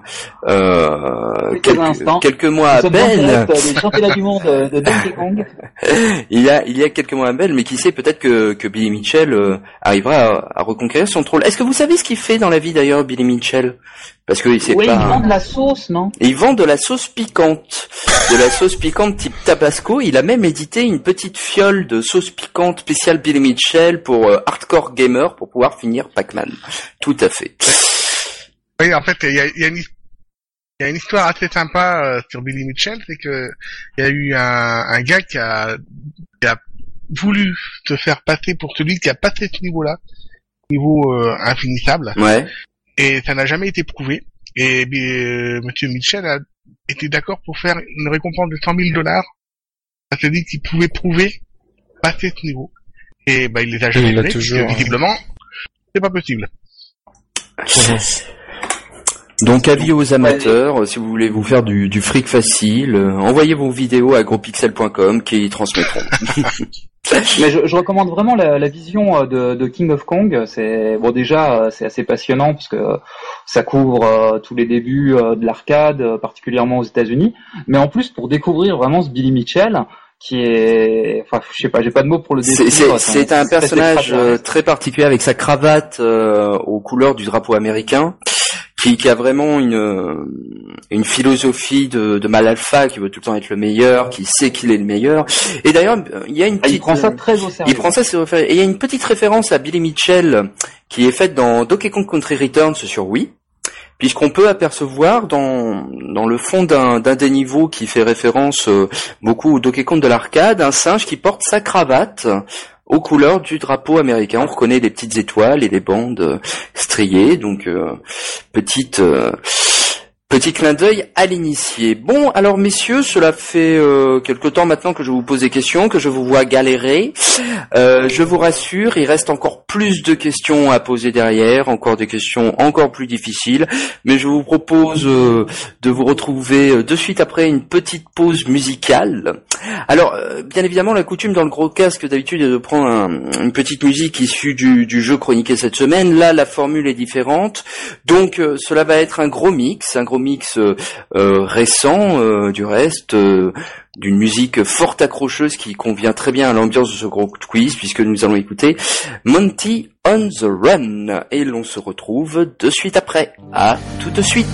mois à peine. Les championnats du monde de Donkey Kong. il y a quelques mois à peine, mais qui sait, peut-être que Billy Mitchell arrivera à reconquérir son trône. Est-ce que vous savez ce qu'il fait dans la vie d'ailleurs, Billy Mitchell? Parce que il vend de la sauce, non? Il vend de la sauce piquante. De la sauce piquante type Tabasco. Il a même édité une petite fiole de sauce piquante spéciale Billy Mitchell pour hardcore gamer pour pouvoir finir Pac-Man. Tout à fait. Oui, en fait, il y a une histoire assez sympa sur Billy Mitchell, c'est que il y a eu un gars qui a voulu se faire passer pour celui qui a passé ce niveau-là, niveau infinissable. Ouais. Et ça n'a jamais été prouvé. Et Monsieur Mitchell a été d'accord pour faire une récompense de $100,000 à celui qui pouvait prouver passer ce niveau. Et il les a jamais fait, toujours... visiblement, c'est pas possible. Donc avis aux amateurs, si vous voulez vous faire du fric facile, envoyez vos vidéos à grospixel.com qui y transmettront. Mais je recommande vraiment la vision de King of Kong. C'est déjà c'est assez passionnant parce que ça couvre tous les débuts de l'arcade, particulièrement aux États-Unis. Mais en plus pour découvrir vraiment ce Billy Mitchell, qui est, enfin, je sais pas, j'ai pas de mots pour le décrire. C'est un personnage très particulier avec sa cravate aux couleurs du drapeau américain, qui a vraiment une philosophie de mal alpha, qui veut tout le temps être le meilleur, qui sait qu'il est le meilleur. Et d'ailleurs, il y a une petite, il prend ça très au sérieux. Il prend ça et il y a une petite référence à Billy Mitchell qui est faite dans Donkey Kong Country Returns sur Wii. Puisqu'on peut apercevoir dans le fond d'un des niveaux qui fait référence beaucoup au Donkey Kong de l'arcade, un singe qui porte sa cravate aux couleurs du drapeau américain. On reconnaît les petites étoiles et les bandes striées, donc petit clin d'œil à l'initié. Bon, alors messieurs, cela fait quelque temps maintenant que je vous pose des questions, que je vous vois galérer. Je vous rassure, il reste encore plus de questions à poser derrière, encore des questions encore plus difficiles, mais je vous propose de vous retrouver de suite après une petite pause musicale. Alors, bien évidemment, la coutume dans le gros casque d'habitude est de prendre une petite musique issue du jeu chroniqué cette semaine. Là, la formule est différente, donc cela va être un gros mix récent du reste, d'une musique fort accrocheuse qui convient très bien à l'ambiance de ce gros quiz, puisque nous allons écouter Monty on the Run, et l'on se retrouve de suite après. À tout de suite.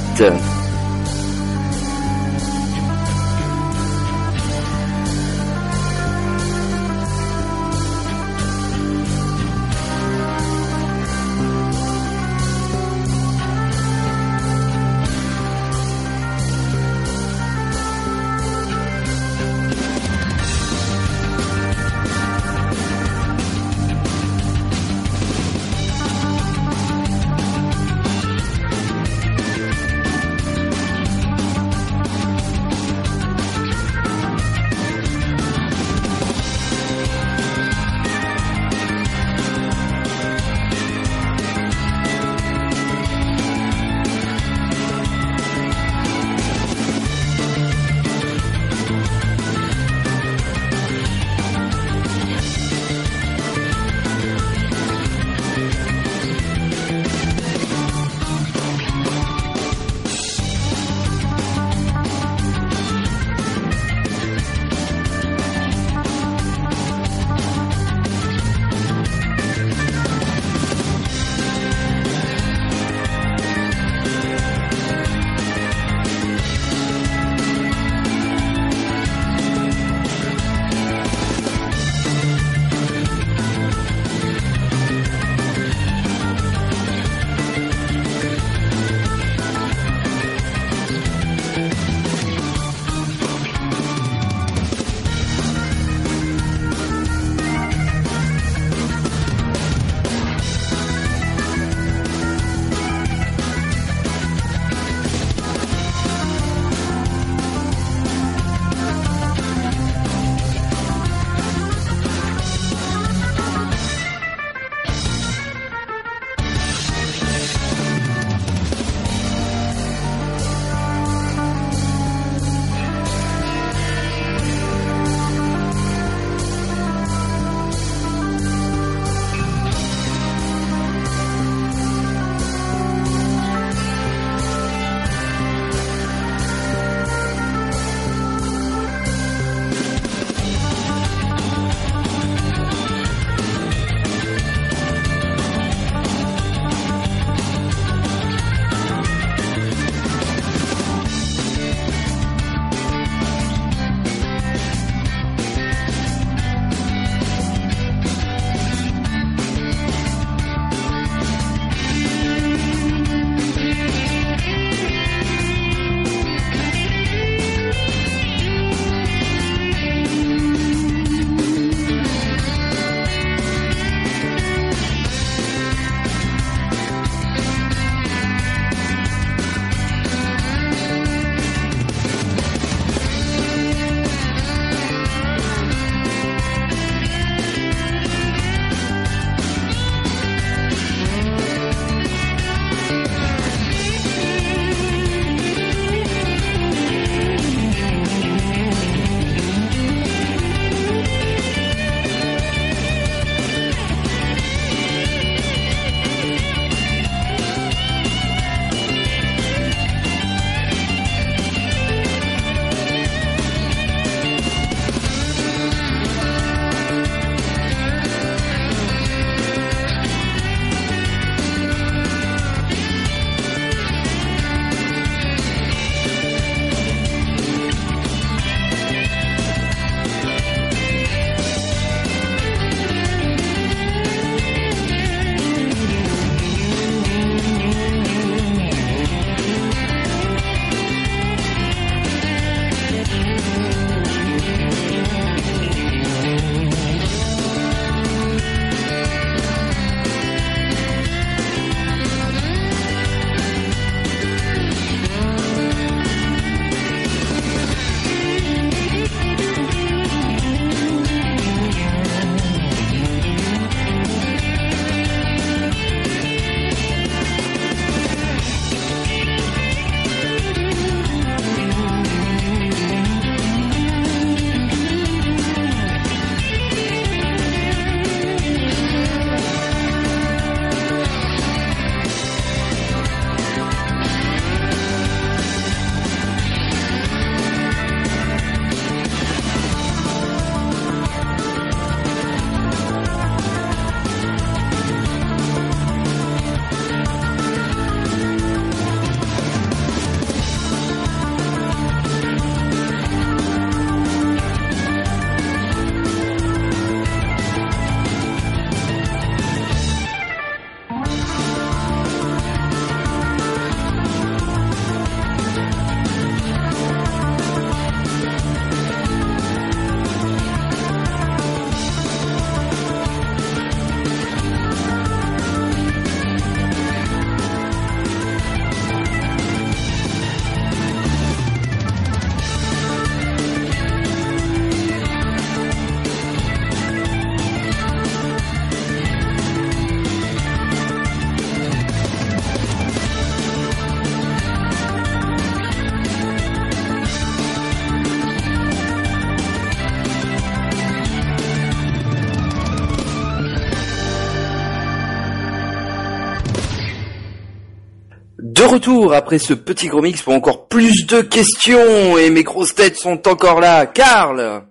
retour après ce petit gros mix pour encore plus de questions et mes grosses têtes sont encore là. Karl,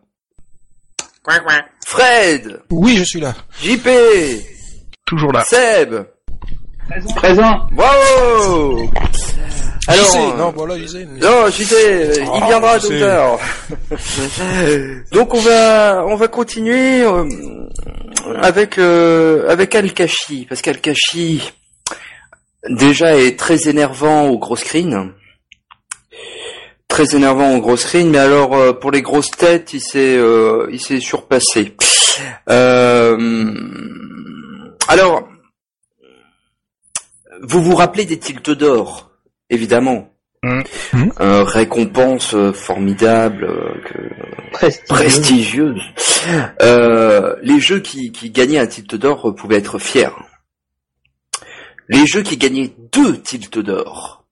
Fred, Oui, je suis là. JP, Toujours là. Seb. Présent. Bravo. Alors, Non, voilà, JC. non, JP, il viendra tout à l'heure. Donc on va continuer avec Al-Kashi, parce qu'Al-Kashi déjà est très énervant au gros screen. Très énervant au gros screen, mais alors pour les grosses têtes, il s'est surpassé. Alors, vous vous rappelez des tilts d'or, évidemment. Récompense formidable, prestigieuse. Les jeux qui gagnaient un tilt d'or pouvaient être fiers. Les jeux qui gagnaient 2 tilts d'or,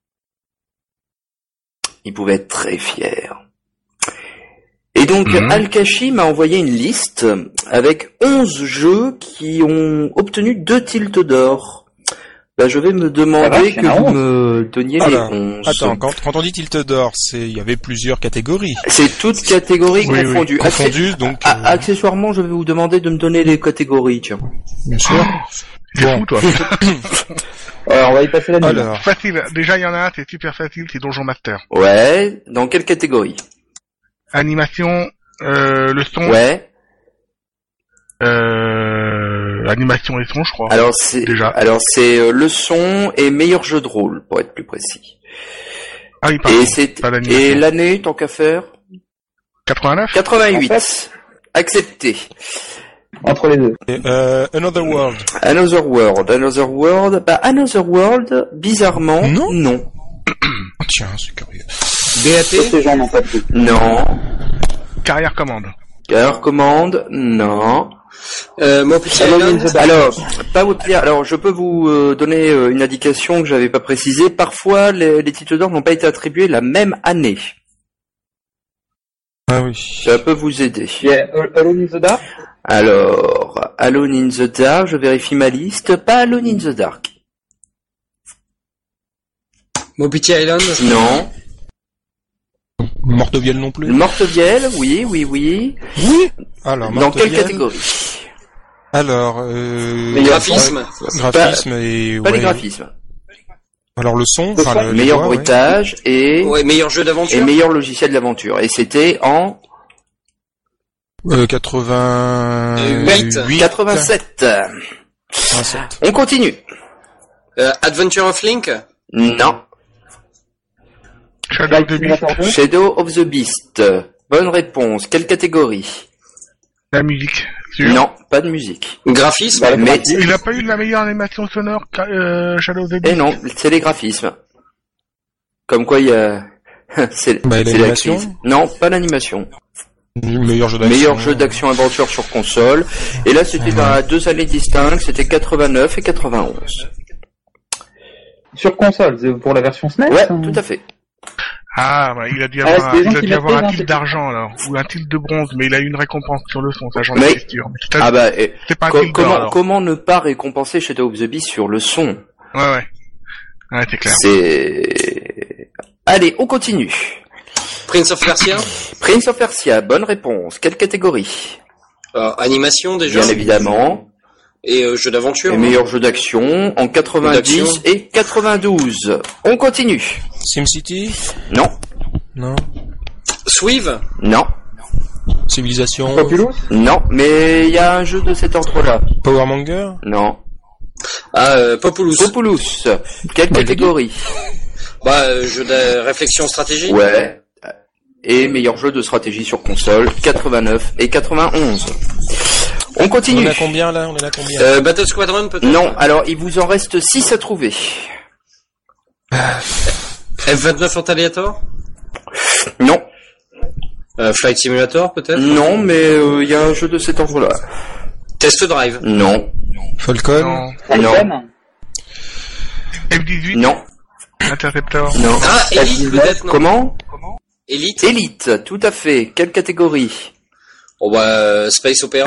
ils pouvaient être très fiers. Et donc, Al-Kashi m'a envoyé une liste avec 11 jeux qui ont obtenu 2 tilts d'or. Là, je vais me demander que vous me donniez les 11. Attends, quand on dit tilt d'or, il y avait plusieurs catégories. C'est toutes catégories confondues. Confondues, donc... Accessoirement, je vais vous demander de me donner les catégories, tiens. Bien sûr. C'est fou, toi. On va y passer la nuit. Alors, Facile. Déjà, il y en a un, c'est super facile, c'est Donjon Master. Ouais, dans quelle catégorie? Animation, le son. Ouais. Animation et son, je crois. Alors c'est le son et meilleur jeu de rôle, pour être plus précis. Ah oui, pardon. Et l'année, tant qu'à faire? 89? 88. En fait, accepté. Entre les deux. Another World. Another World, bizarrement, non. Oh, tiens, c'est curieux. BAP? Ces gens n'ont pas de tout. Non. Carrière commande. Carrière commande, non. Mon petit Island. Alors, je peux vous donner une indication que j'avais pas précisée. Parfois, les titres d'or n'ont pas été attribués la même année. Ah oui. Ça peut vous aider. Il y a Alone in the Dark. Alors, Alone in the Dark, je vérifie ma liste. Pas Alone in the Dark. Mon petit Island. Non. Mortevielle non plus. Mortevielle, oui. Oui. Alors, dans quelle catégorie? Alors, graphisme. Graphisme et... Pas les graphismes. Alors le son, le meilleur bruitage et... Ouais, meilleur jeu d'aventure. Et meilleur logiciel d'aventure. Et c'était en... 88. 87. 87. On continue. Adventure of Link. Non. Shadow of the Beast. Bonne réponse. Quelle catégorie? La musique. Non, pas de musique. Graphisme. Mais il n'a pas eu de la meilleure animation sonore Shadow of the Beast. Et non, c'est les graphismes. Comme quoi il y a... c'est l'animation. Non, pas l'animation. Meilleur jeu d'action aventure sur console. Et là, c'était dans 2 années distinctes. C'était 89 et 91. Sur console, c'est pour la version SNES? Ouais, tout à fait. Ah, bah, il a dû avoir un tilt d'argent, alors. Ou un tilt de bronze, mais il a eu une récompense sur le son, ça j'en ai sûr. C'est pas un tilt d'or, comment ne pas récompenser Shadow of the Beast sur le son? Ouais, c'est clair. Allez, on continue. Prince of Persia. Prince of Persia, bonne réponse. Quelle catégorie? Animation déjà. Bien évidemment. Et jeu d'aventure. Et meilleur jeu d'action en 90 et 92. On continue. SimCity. Non. Swive. Non. Civilisation. Populous. Non, mais il y a un jeu de cet ordre-là. Powermonger. Non. Populous. Populous. Quelle catégorie? Jeu de réflexion stratégique. Ouais. Et meilleur jeu de stratégie sur console, 89 et 91. On continue. On est à combien là? Battle Squadron peut-être? Non, alors il vous en reste 6 à trouver. F29 Antaliator? Non. Flight Simulator peut-être? Non, mais il y a un jeu de cet ordre-là. Test Drive? Non. Falcon? Non. F18? Non. Interceptor? Non. Ah, Elite peut-être, non? Comment? Elite, tout à fait. Quelle catégorie? Space Opera.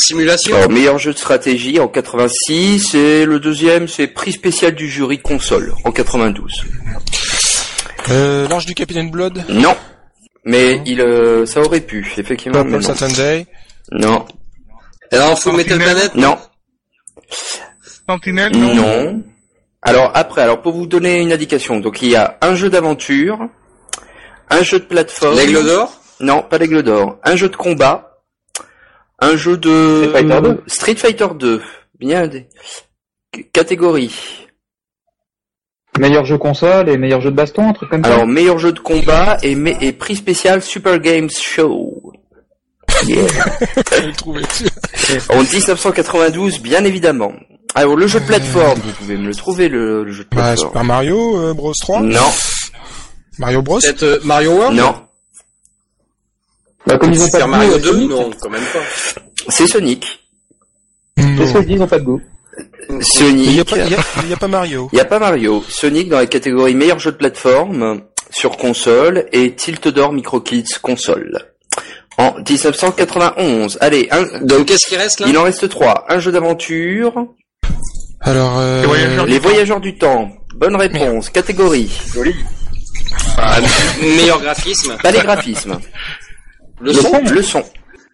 simulation. Alors, meilleur jeu de stratégie en 86, et le deuxième, c'est prix spécial du jury console en 92. L'Ange du Capitaine Blood. Non. Mais ça aurait pu, effectivement. Purple Saturday. Non. Alors, Full Metal Planet. Non. Sentinelle, non. Alors pour vous donner une indication, donc il y a un jeu d'aventure, un jeu de plateforme. L'Aigle d'Or. Non, pas l'Aigle d'Or. Un jeu de combat, un jeu de Street Fighter 2. Bien des catégories. Meilleur jeu console et meilleur jeu de baston, un truc comme ça. Alors meilleur jeu de combat et prix spécial Super Games Show. Yeah. En 1992, bien évidemment. Alors le jeu de plateforme, vous pouvez me le trouver le jeu de plateforme. Super Mario Bros 3. Non. Mario Bros. Peut-être Mario World. Non. Bah, comme ils ont Super pas de Mario goût, 2, Sonic, non, quand même pas. C'est Sonic. C'est ce que je dis, ils ont pas de goût. Sonic. Il y a pas Mario. Il y a pas Mario. Sonic dans la catégorie meilleur jeu de plateforme sur console et Tilt d'Or Micro Kids console. En 1991. Allez, donc qu'est-ce qui reste là? Il en reste 3. Un jeu d'aventure. Alors, les voyageurs du temps. Bonne réponse. Catégorie. Joli. Meilleur graphisme. Pas les graphismes. Le son. Le son.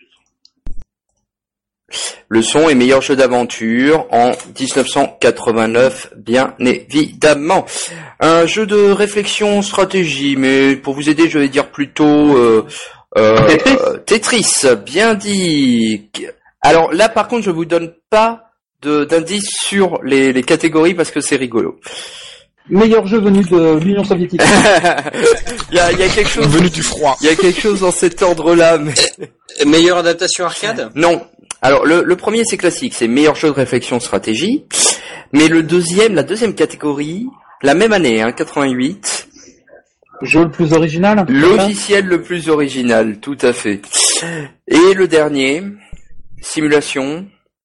Le son est meilleur jeu d'aventure en 1989, bien évidemment. Un jeu de réflexion stratégie, mais pour vous aider, je vais dire plutôt Tetris, bien dit. Alors là, par contre, je vous donne pas d'indices sur les catégories parce que c'est rigolo. Meilleur jeu venu de l'Union soviétique. Il y a quelque chose. Venu du froid. Il y a quelque chose dans cet ordre-là, mais. Meilleure adaptation arcade? Non. Alors le premier c'est classique, c'est meilleur jeu de réflexion stratégie. Mais la deuxième catégorie, la même année, 88. Jeu le plus original. Logiciel le plus original, tout à fait. Et le dernier, simulation.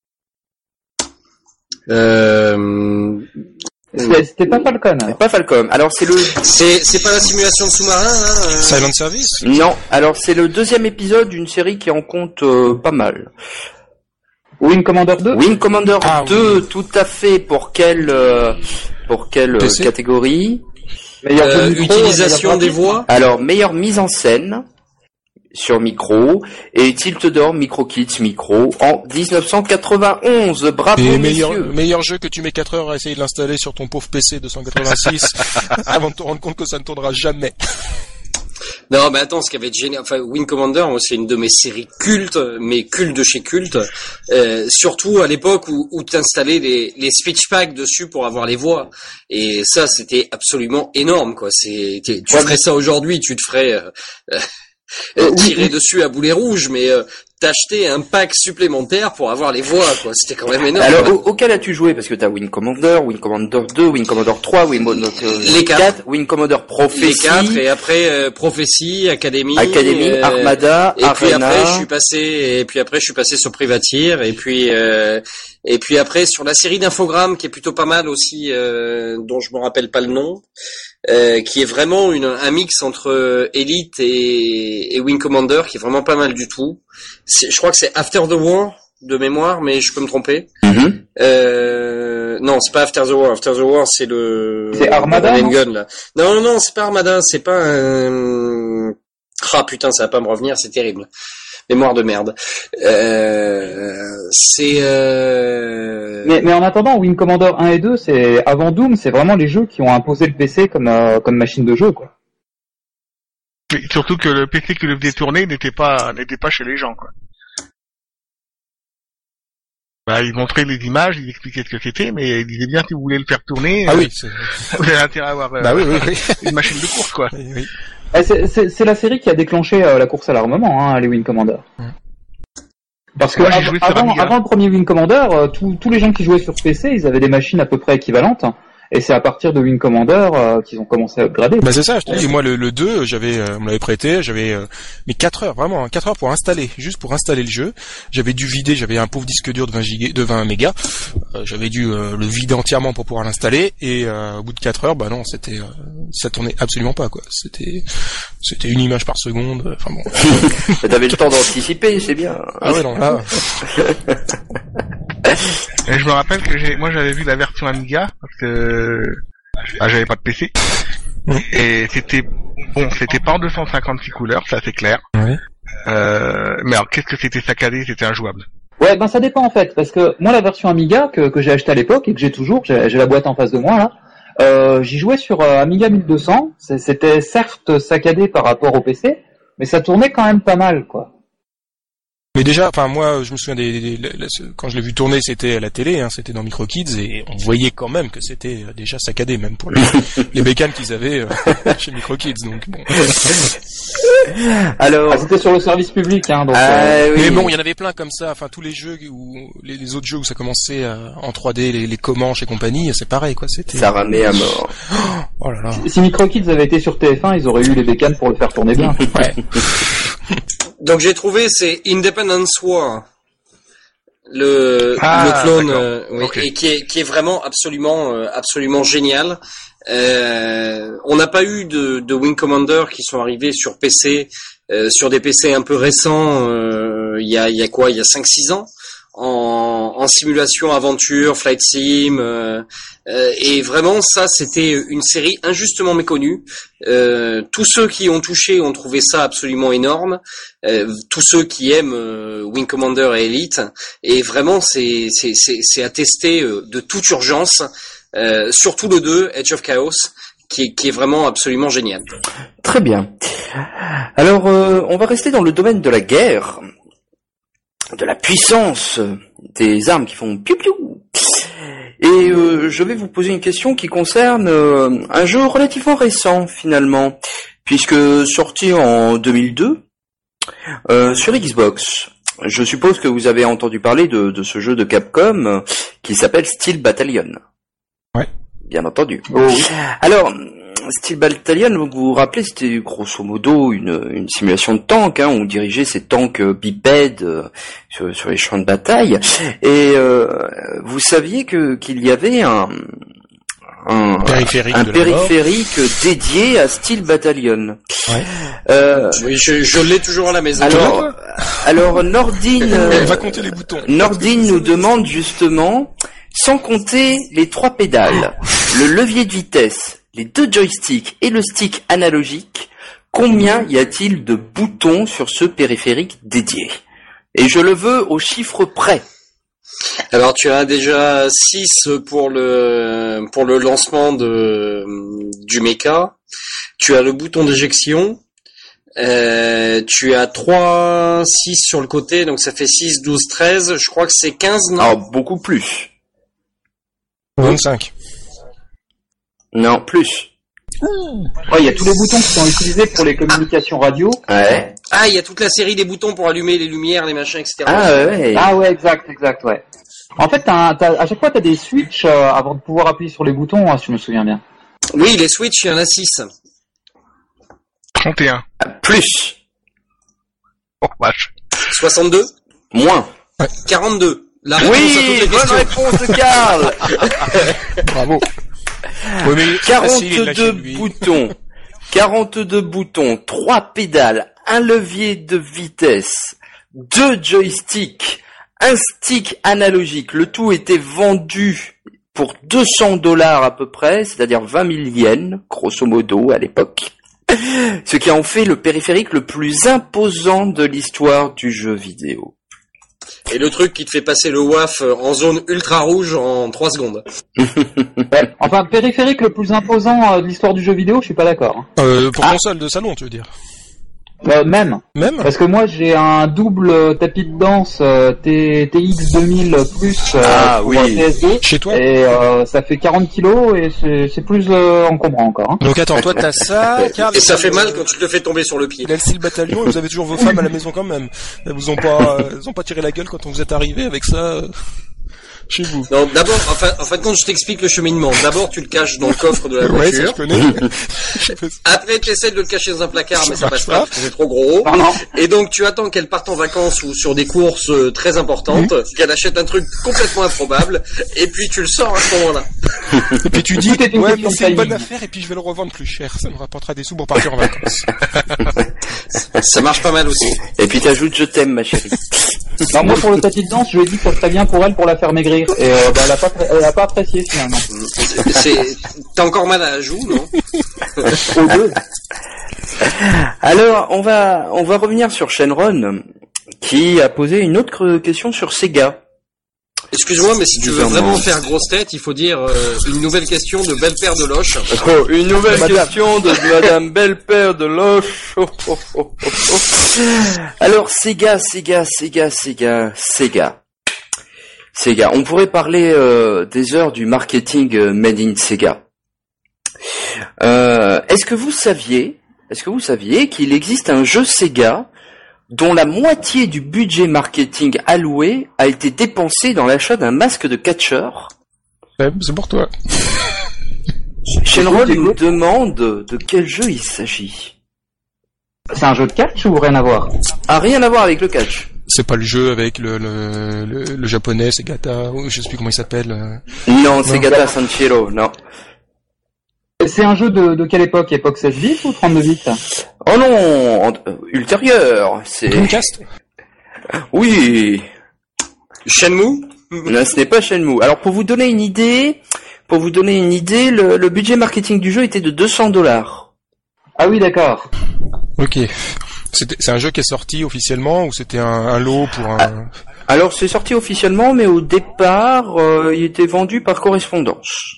C'était pas Falcon. Alors. Pas Falcom. Alors c'est pas la simulation de sous-marin, hein, Silent Service? Non. Alors c'est le deuxième épisode d'une série qui en compte pas mal. Wing Commander 2. Wing Commander 2, oui. tout à fait. Pour quelle catégorie? Utilisation des voix. Alors meilleure mise en scène sur micro et Tilt d'Or Micro Kids micro en 1991. Bravo et messieurs. meilleur jeu que tu mets 4 heures à essayer de l'installer sur ton pauvre PC 286 avant de te rendre compte que ça ne tournera jamais. Non, mais attends, ce qui avait été génial, enfin, Wing Commander, moi, c'est une de mes séries cultes, mais cultes de chez culte, surtout à l'époque où t'installais les switch packs dessus pour avoir les voix. Et ça, c'était absolument énorme, quoi. Tu ferais ça aujourd'hui, tu te ferais, tirer dessus à boulet rouge, mais t'acheter un pack supplémentaire pour avoir les voix, quoi. C'était quand même énorme. Alors, auquel as-tu joué? Parce que t'as Wing Commander 2, Wing Commander 3, Wing Commander les 4, Wing Commander Prophecy. Les 4, et après, Prophecy, Academy, Armada, et puis Arena. après, je suis passé sur Privateer, et puis après, sur la série d'infogrammes, qui est plutôt pas mal aussi, dont je me rappelle pas le nom. Qui est vraiment un mix entre Elite et Wing Commander, qui est vraiment pas mal du tout. Je crois que c'est After the War de mémoire, mais je peux me tromper. Non, c'est pas After the War. After the War, c'est Armada, non Gun, là. Non, c'est pas Armada. C'est pas un. Ah putain, ça va pas me revenir. C'est terrible. Mémoire de merde. Mais en attendant, Wing Commander 1 et 2, c'est avant Doom, c'est vraiment les jeux qui ont imposé le PC comme machine de jeu, quoi. Mais surtout que le PC qui le faisait tourner n'était pas chez les gens, quoi. Bah, il montrait les images, il expliquait ce que c'était, mais il disait bien si vous voulez le faire tourner, oui, vous avez intérêt à avoir une machine de course, quoi. Oui. C'est la série qui a déclenché la course à l'armement, les Wing Commander. Parce que avant le premier Wing Commander, tous les gens qui jouaient sur PC, ils avaient des machines à peu près équivalentes, et c'est à partir de Wing Commander qu'ils ont commencé à upgrader. Bah c'est ça, je te dis, moi le 2, on me l'avait prêté, j'avais mais 4 heures, vraiment, 4 heures pour installer, juste pour installer le jeu. J'avais dû vider, j'avais un pauvre disque dur de 20 mégas, j'avais dû le vider entièrement pour pouvoir l'installer, et au bout de 4 heures, bah non, ça tournait absolument pas, quoi. C'était une image par seconde, enfin bon. T'avais le temps d'anticiper, c'est bien. Ah ouais, non, là... Et je me rappelle que moi j'avais vu la version Amiga parce que j'avais pas de PC et c'était pas en 256 couleurs, ça c'est clair. Ouais. Mais alors qu'est-ce que c'était saccadé, c'était injouable. Ouais, ben ça dépend en fait, parce que moi la version Amiga que j'ai achetée à l'époque et que j'ai toujours, j'ai la boîte en face de moi là, j'y jouais sur Amiga 1200, c'était certes saccadé par rapport au PC, mais ça tournait quand même pas mal, quoi. Mais déjà, enfin moi, je me souviens quand je l'ai vu tourner, c'était à la télé, hein, c'était dans Microkids, et on voyait quand même que c'était déjà saccadé, même pour les bécanes qu'ils avaient chez Microkids. Donc bon. Alors, c'était sur le service public, hein. Donc, oui. Mais bon, il y en avait plein comme ça. Enfin, tous les jeux les autres jeux où ça commençait en 3D, les Comanches et compagnie, c'est pareil, quoi. C'était. Ça ramait à mort. Oh là là. Si Microkids avait été sur TF1, ils auraient eu les bécanes pour le faire tourner bien. Ouais. Donc j'ai trouvé, c'est Independence War, le clone, oui, okay. Et qui est vraiment absolument génial. On n'a pas eu de Wing Commander qui sont arrivés sur PC, sur des PC un peu récents. Il y a 5-6 ans. En simulation aventure, flight sim, et vraiment ça c'était une série injustement méconnue. Tous ceux qui ont touché ont trouvé ça absolument énorme. Tous ceux qui aiment Wing Commander et Elite, et vraiment c'est à tester de toute urgence. Surtout le 2, Edge of Chaos, qui est vraiment absolument génial. Très bien. Alors on va rester dans le domaine de la guerre, de la puissance des armes qui font piou-piou. Et je vais vous poser une question qui concerne un jeu relativement récent finalement, puisque sorti en 2002 sur Xbox. Je suppose que vous avez entendu parler de ce jeu de Capcom qui s'appelle Steel Battalion. Ouais. Bien entendu. Oh, oui. Alors, Steel Battalion, vous vous rappelez, c'était grosso modo une simulation de tank, hein, on dirigeait ces tanks bipèdes sur les champs de bataille, et vous saviez qu'il y avait un périphérique dédié à Steel Battalion. Ouais. Oui, je l'ai toujours à la maison. Alors Nordine, on va compter les boutons. Nordine nous demande justement, sans compter les 3 pédales, le levier de vitesse, les 2 joysticks et le stick analogique, combien y a-t-il de boutons sur ce périphérique dédié? Et je le veux au chiffre près. Alors tu as déjà 6 pour le lancement du mecha. Tu as le bouton d'éjection. Tu as 3, 6 sur le côté, donc ça fait 6, 12, 13. Je crois que c'est 15, non? Alors, beaucoup plus. 25. Non, plus. Ouais, il y a tous les boutons qui sont utilisés pour les communications radio. Ouais. Ah, il y a toute la série des boutons pour allumer les lumières, les machins, etc. Ah ouais, exact, ouais. En fait, à chaque fois, t'as des switches avant de pouvoir appuyer sur les boutons, si je me souviens bien. Oui, les switches, il y en a 6. 31. Plus. Oh, vache. 62. Moins. 42. La réponse à toutes les bonne questions. réponse, Karl. Bravo. Oui, mais 42 boutons. 42 boutons, 3 pédales, un levier de vitesse, 2 joysticks, un stick analogique. Le tout était vendu pour $200 à peu près, c'est-à-dire 20 000 yens, grosso modo, à l'époque. Ce qui en fait le périphérique le plus imposant de l'histoire du jeu vidéo. Et le truc qui te fait passer le WAF en zone ultra rouge en 3 secondes. Ouais. Enfin, périphérique le plus imposant de l'histoire du jeu vidéo, je suis pas d'accord. Pour console de salon, tu veux dire? Même. Parce que moi j'ai un double tapis de danse TX 2000 plus pour TSD. Chez toi? Et ça fait 40 kilos et c'est plus encombrant encore. Hein. Donc attends, toi t'as ça, Karl, et ça fait mal quand tu te le fais tomber sur le pied. Il a le Steel Battalion et vous avez toujours vos femmes à la maison quand même. Elles vous ont pas tiré la gueule quand vous êtes arrivé avec ça. chez vous. Non, d'abord, en fin de compte, je t'explique le cheminement. D'abord, tu le caches dans le coffre de la Ouais, ça, voiture. je connais. Après, tu essaies de le cacher dans un placard, mais ça marche passe pas, pas. parce que c'est trop gros. Non, non. Et donc, tu attends qu'elle parte en vacances ou sur des courses très importantes, qu'elle achète un truc complètement improbable, et puis tu le sors à ce moment-là. Et puis tu dis, Tout est une ouais, question mais de c'est une bonne timing. affaire, et puis je vais le revendre plus cher. Ça me rapportera des sous pour partir en vacances. Ça marche pas mal aussi. Et puis t'ajoutes je t'aime ma chérie. Alors moi pour le tapis de danse, je lui ai dit que ça serait bien pour elle pour la faire maigrir et elle a pas apprécié finalement. T'as encore mal à la joue, non? Aux deux. Alors, on va revenir sur Shenron, qui a posé une autre question sur Sega. Excuse-moi, mais si tu veux Bizarrement. vraiment faire grosse tête, il faut dire une nouvelle question de belle paire de loches. Oh, une nouvelle question de Madame Belle Paire de Loche. Oh, oh, oh, oh, oh. Alors, Sega. On pourrait parler des heures du marketing made in Sega. Est-ce que vous saviez qu'il existe un jeu Sega dont la moitié du budget marketing alloué a été dépensé dans l'achat d'un masque de catcheur? Ouais, c'est pour toi. Shenron nous demande de quel jeu il s'agit. C'est un jeu de catch ou rien à voir? Ah, rien à voir avec le catch. C'est pas le jeu avec le japonais, c'est Gata, ou je sais plus comment il s'appelle. Non, c'est Gata Sanchiro, non. C'est un jeu de quelle époque? Époque 16 bits ou 32 bits? Oh non, ultérieur, c'est... Dreamcast. Oui, Shenmue? non, ce n'est pas Shenmue. Alors pour vous donner une idée, le budget marketing du jeu était de $200. Ah oui d'accord. Ok. C'est un jeu qui est sorti officiellement ou c'était un lot pour un... Alors c'est sorti officiellement, mais au départ, il était vendu par correspondance.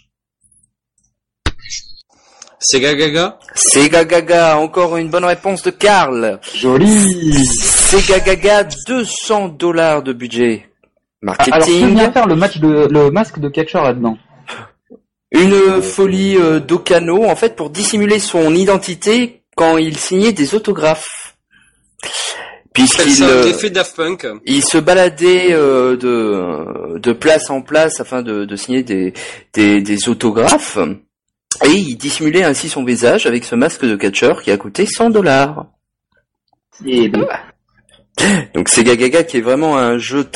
Sega Gaga? Sega Gaga, encore une bonne réponse de Karl. Joli. Sega Gaga, $200 de budget Alors qui marketing. vient faire le masque de catcheur là-dedans? Une folie d'Okano, en fait, pour dissimuler son identité quand il signait des autographes. Puisqu'il C'est l'effet Daft Punk. il se baladait de place en place afin de signer des autographes. Et il dissimulait ainsi son visage avec ce masque de catcheur qui a coûté $100. Et ben, Donc Sega Gaga qui est vraiment un jeu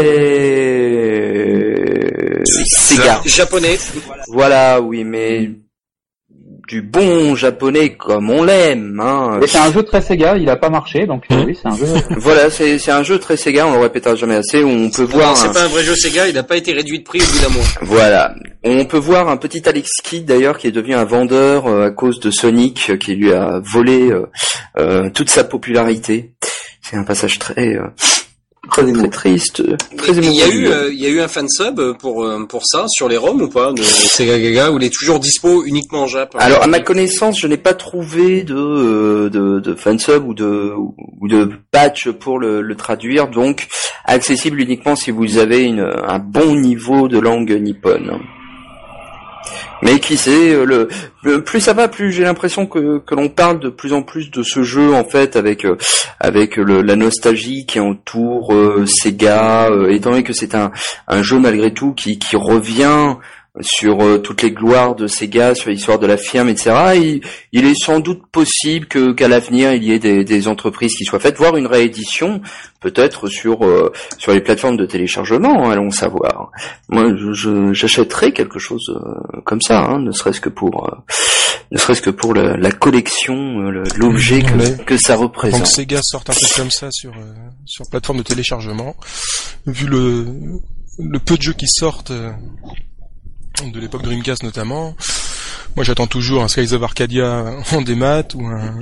très Sega. Japonais. Voilà, oui, mais du bon japonais comme on l'aime, hein. et c'est un jeu très Sega, il a pas marché donc oui c'est un jeu. Voilà, c'est un jeu très Sega, on le répétera jamais assez, où on peut voir. C'est pas un vrai jeu Sega, il n'a pas été réduit de prix au bout d'un mois. Voilà. On peut voir un petit Alex Kidd d'ailleurs qui est devenu un vendeur à cause de Sonic qui lui a volé toute sa popularité. C'est un passage très triste, très Il y émouvant. a eu un fansub pour ça sur les ROM ou pas de Sega Gaga, où il est toujours dispo uniquement en Jap. Alors à ma connaissance, je n'ai pas trouvé de fansub ou de patch pour le traduire, donc accessible uniquement si vous avez un bon niveau de langue nippone. Mais qui sait, plus ça va, plus j'ai l'impression que l'on parle de plus en plus de ce jeu en fait avec la nostalgie qui entoure Sega, étant donné que c'est un jeu malgré tout qui revient sur toutes les gloires de Sega, sur l'histoire de la firme, etc. Il est sans doute possible qu'à l'avenir il y ait des entreprises qui soient faites, voire une réédition, peut-être sur les plateformes de téléchargement, allons savoir. Moi, j'achèterais quelque chose comme ça, hein, ne serait-ce que pour la collection, l'objet que ça représente. Donc Sega sort un peu comme ça sur plateforme de téléchargement. Vu le peu de jeux qui sortent de l'époque Dreamcast notamment, moi j'attends toujours un Skies of Arcadia en démat ou un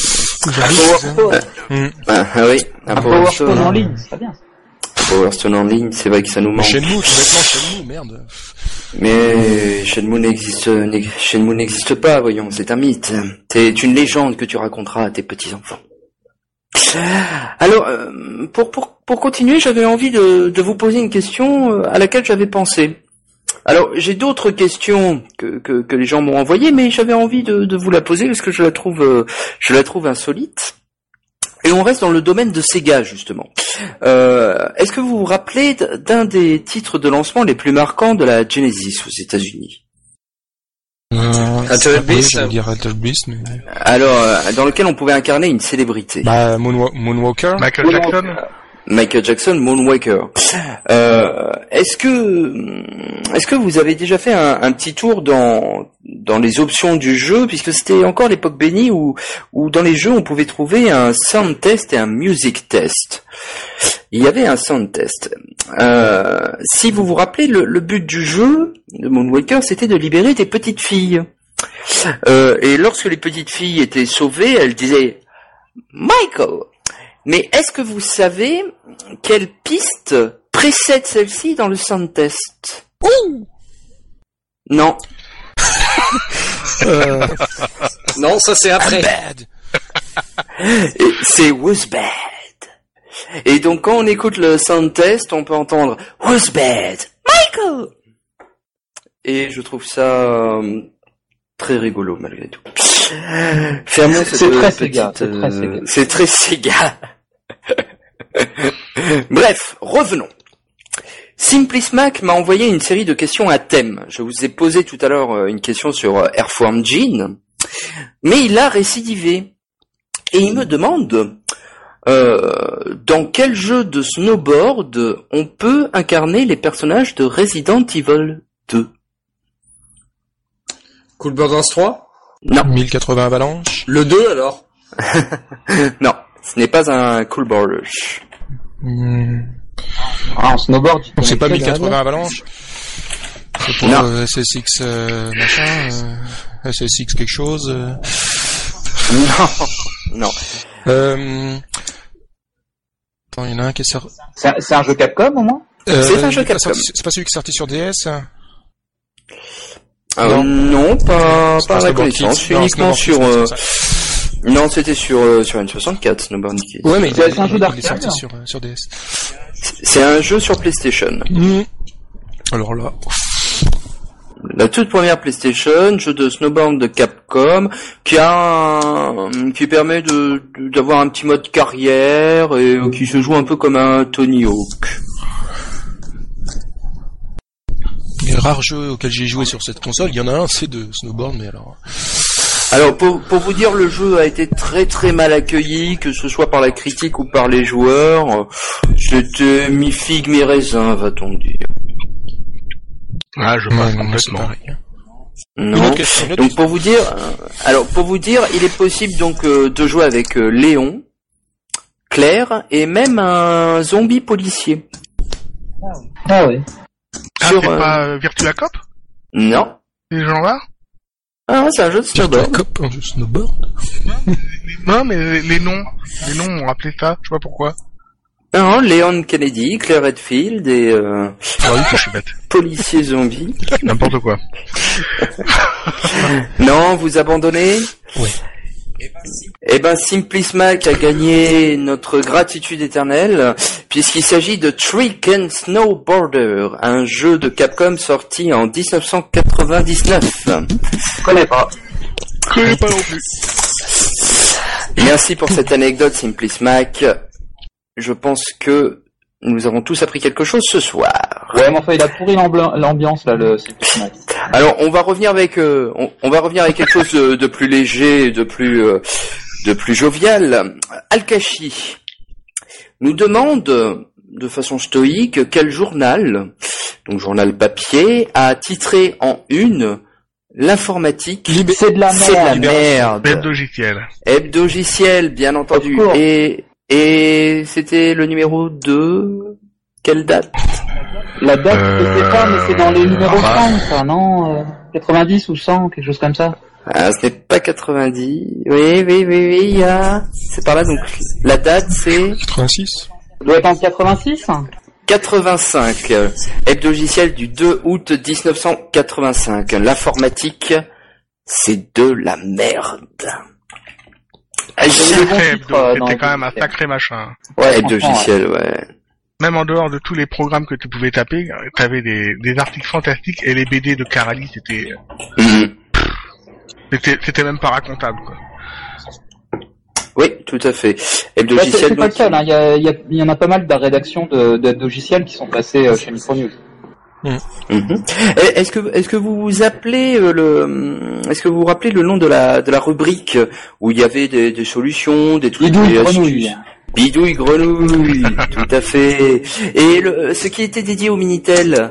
oui, un Power Stone en ligne, c'est bien. Power Stone en ligne, c'est vrai que ça nous manque. Shenmue, tout bêtement Shenmue, merde. Mais Shenmue n'existe pas, voyons, c'est un mythe. C'est une légende que tu raconteras à tes petits-enfants. Alors, pour continuer, j'avais envie de vous poser une question à laquelle j'avais pensé. Alors, j'ai d'autres questions que les gens m'ont envoyées, mais j'avais envie de vous la poser parce que je la trouve insolite. Et on reste dans le domaine de Sega, justement. Est-ce que vous vous rappelez d'un des titres de lancement les plus marquants de la Genesis aux États-Unis? Altered Beast. Je vais dire Altered Beast, mais... Alors, dans lequel on pouvait incarner une célébrité. Bah, Moonwalker. Michael Jackson. Michael Jackson, Moonwalker. Est-ce que vous avez déjà fait un petit tour dans les options du jeu, puisque c'était encore l'époque bénie où dans les jeux on pouvait trouver un sound test et un music test. Il y avait un sound test. Si vous vous rappelez, le but du jeu de Moonwalker, c'était de libérer des petites filles. Et lorsque les petites filles étaient sauvées, elles disaient Michael. Mais est-ce que vous savez quelle piste précède celle-ci dans le sound test? Non. Non, ça c'est après. Bad. Et c'est was bad. Et donc quand on écoute le sound test, on peut entendre was bad, Michael. Et je trouve ça très rigolo malgré tout. Fermons cette C'est très petite, Sega. C'est très Sega. C'est très Sega. Bref, revenons. Simply Smack m'a envoyé une série de questions à thème. Je vous ai posé tout à l'heure une question sur Earthworm Jim, mais il a récidivé. Et il me demande dans quel jeu de snowboard on peut incarner les personnages de Resident Evil 2. Cool Borders 3. Non. 1080 Avalanche. Le 2 alors. Non, ce n'est pas un Cool Borders. En snowboard, tu C'est pas connais 1080 Avalanche. C'est pour Non. SSX machin, SSX quelque chose. Non. Attends, il y en a un qui est sorti. C'est un jeu Capcom au moins? C'est un jeu Capcom. C'est pas celui qui est sorti sur DS. Non, pas à ma Snowboard connaissance, Kids. Non, uniquement Snowboard Kids, sur... c'est ça. Non, c'était sur N64, Snowboard Kids. Ouais, mais C'est un jeu il est d'arcade, sorti hein. sur DS. C'est un jeu sur PlayStation. Alors là, La toute première PlayStation, jeu de snowboard de Capcom, qui permet d'avoir un petit mode carrière et qui se joue un peu comme un Tony Hawk. les rares jeux auxquels j'ai joué sur cette console, il y en a un, c'est de snowboard, mais alors... Alors pour vous dire, le jeu a été très très mal accueilli, que ce soit par la critique ou par les joueurs. C'était mi-figue mi-raisin, va-t-on dire. Ah, je pense complètement. Non. Donc pour vous dire, il est possible donc de jouer avec Léon, Claire et même un zombie policier. Ah oui. Ah, Sur, c'est pas Virtua Cop? Non. Ces gens-là? Ah, c'est un jeu de snowboard. Cop, un jeu snowboard. Non, mais les noms ont rappelé ça, je sais pas pourquoi. Non, Léon Kennedy, Claire Redfield et Ah oui, je suis bête. policier zombie. N'importe quoi. Non, vous abandonnez? Oui. Eh ben, Simply Smack a gagné notre gratitude éternelle, puisqu'il s'agit de Trick and Snowboarder, un jeu de Capcom sorti en 1999. Je connais pas. Je connais pas non plus. Merci pour cette anecdote, Simply Smack. Je pense que nous avons tous appris quelque chose ce soir. Ouais, mais enfin, il a pourri l'ambiance, là, le Simply. Alors, on va revenir avec, on va revenir avec quelque chose de plus léger, de plus jovial. Al-Kashi nous demande, de façon stoïque, quel journal, donc journal papier, a titré en une l'informatique. C'est de la merde. C'est de la merde. Hebdogiciel. Hebdogiciel, bien entendu. Of course. Et c'était le numéro 2. Quelle date? La date, je sais pas, mais c'est dans les numéros 100, ça, non 90 ou 100, quelque chose comme ça. Ah, ce n'est pas 90. Oui, il y a... C'est par là, donc la date c'est... 86. Ça doit être en 86. 85. Hebdogiciel du 2 août 1985. L'informatique, c'est de la merde. C'était quand même un sacré machin. Ouais, hebdogiciel, ouais. Même en dehors de tous les programmes que tu pouvais taper, t'avais des articles fantastiques et les BD de Carali, c'était c'était même pas racontable, quoi. Oui, tout à fait. Aide Là, logiciel. c'est pas le seul, hein. Il y en a pas mal de rédactions d'aide logicielle qui sont passées chez Micronews. Est-ce que vous vous appelez est-ce que vous vous rappelez le nom de la rubrique où il y avait des solutions, des trucs, Bidouille des astuces? grenouille. Bidouille grenouille, tout à fait. Et ce qui était dédié au Minitel.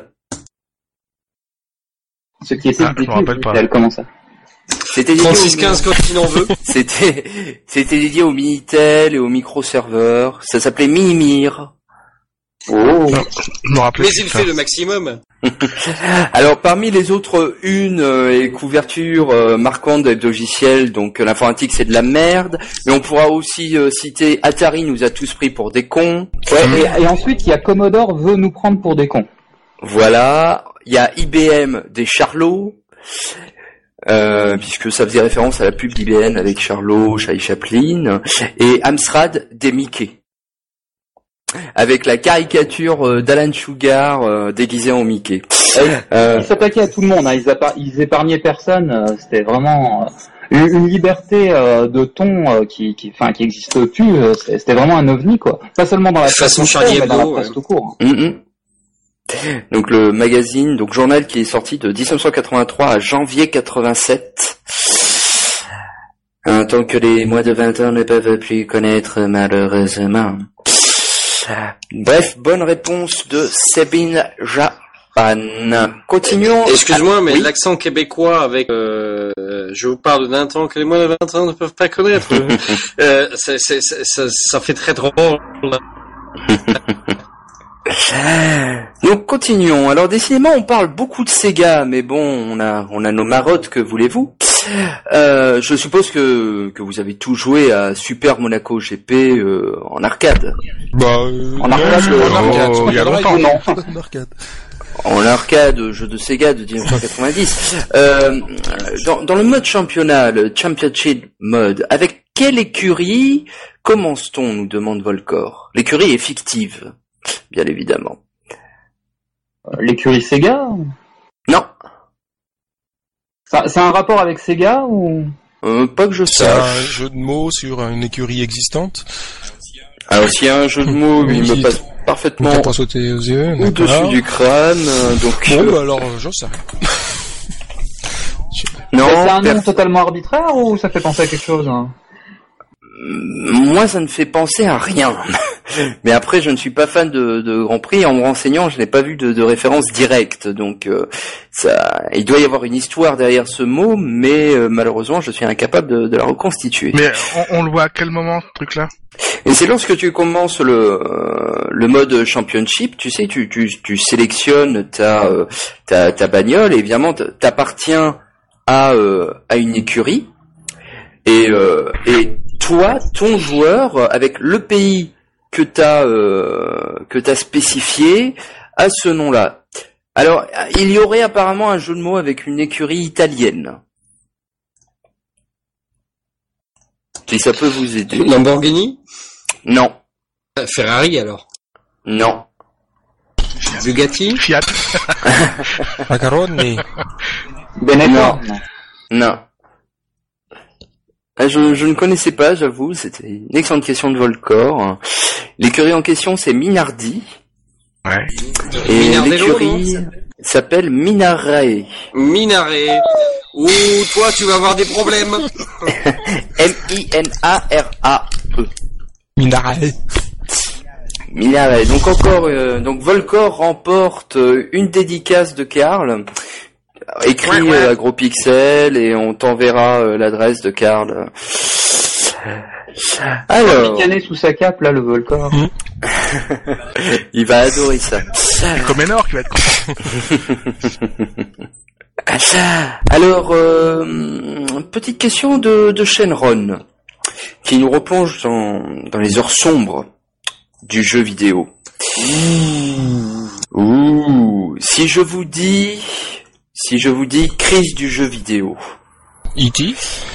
Ce qui était je me rappelle pas. comment ça? C'était dédié 36-15 quand il en veut. C'était dédié au Minitel et au micro-serveur. Ça s'appelait Minimir. Oh. Je me rappelle. Mais il fait le maximum. Alors parmi les autres et couvertures marquantes de logiciels, donc l'informatique c'est de la merde, mais on pourra aussi citer Atari nous a tous pris pour des cons. Ouais, et ensuite il y a Commodore veut nous prendre pour des cons. Voilà, il y a IBM des Charlots, puisque ça faisait référence à la pub d'IBM avec Charlot, Charlie Chaplin, et Amstrad des Mickey. Avec la caricature d'Alan Sugar déguisé en Mickey. Ils s'attaquaient à tout le monde, hein. Ils épargnaient personne. C'était vraiment une liberté de ton qui existe plus. C'était vraiment un ovni, quoi. Pas seulement dans la façon presse, Charlie mais dans la Hebdo, presse tout court. Donc le magazine, donc journal qui est sorti de 1983 à janvier 87. Tant que les moins de 20 ans ne peuvent plus connaître malheureusement. Bref, bonne réponse de Sabine Japan. Continuons. Excuse-moi, mais oui. l'accent québécois avec je vous parle d'un temps que les moins de 20 ans ne peuvent pas connaître. Ça fait très drôle. Donc continuons. Alors décidément on parle beaucoup de Sega, mais bon on a nos marottes, que voulez-vous. Je suppose que vous avez tous joué à Super Monaco GP en arcade. En arcade, il y a longtemps. non. En arcade. En arcade, jeu de Sega de 1990. Dans le mode championnat, le Championship Mode, avec quelle écurie commence-t-on, nous demande Volcor. L'écurie est fictive, bien évidemment. L'écurie Sega? Non. C'est un rapport avec Sega ou? Pas que je C'est sache. un jeu de mots sur une écurie existante. Alors s'il y a un jeu de mots, Oui, il me passe parfaitement T'as pas sauté aux yeux. au-dessus du crâne, donc... Bon, bah alors, j'en sais rien. non, C'est un nom totalement arbitraire ou ça fait penser à quelque chose, hein? Moi, ça ne fait penser à rien. Mais après, je ne suis pas fan de Grand Prix. En me renseignant, je n'ai pas vu de référence directe. Donc, il doit y avoir une histoire derrière ce mot, mais malheureusement, je suis incapable de la reconstituer. Mais on le voit à quel moment, ce truc-là? Et c'est lorsque tu commences le mode championship, tu sais, tu sélectionnes ta bagnole, et évidemment, t'appartiens à une écurie, et toi, ton joueur, avec le pays que t'as spécifié, a ce nom-là. Alors, il y aurait apparemment un jeu de mots avec une écurie italienne. Si ça peut vous aider. Lamborghini? Non. Ferrari alors? Non. Bugatti? Fiat. Macaroni. Benetton? Non. Je ne connaissais pas, j'avoue, c'était une excellente question de Volcor. L'écurie en question, c'est Minardi. Ouais. Et Minardello, l'écurie s'appelle Minaret. Minaret. Ouh, toi, tu vas avoir des problèmes. M-I-N-A-R-A-E. Minaret. Minaret. Donc encore, donc Volcor remporte une dédicace de Karl. Écrit à gros pixels et on t'enverra l'adresse de Karl. Alors, Ricaner sous sa cape, là, le Volcor. il va adorer ça. C'est comme Ménor qui va être content. Alors, petite question de Shenron, qui nous replonge dans les heures sombres du jeu vidéo. Ouh, si je vous dis crise du jeu vidéo. E.T.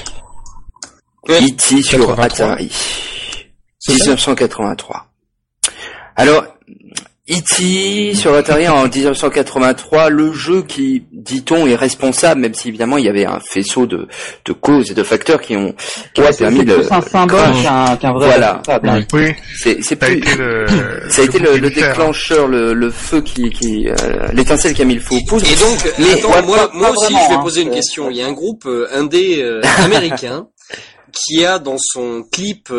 E.T. sur 83. Atari. 1983. Alors, E.T. sur Atari en 1983, le jeu qui, dit-on, est responsable, même si évidemment il y avait un faisceau de causes et de facteurs qui ont permis de... C'est plus un symbole qu'un vrai responsable. Hein. Oui. Ça a été le déclencheur, le feu l'étincelle qui a mis le feu aux poudres. Et donc, moi aussi je vais poser une question. Il y a un groupe indé américain qui a dans son clip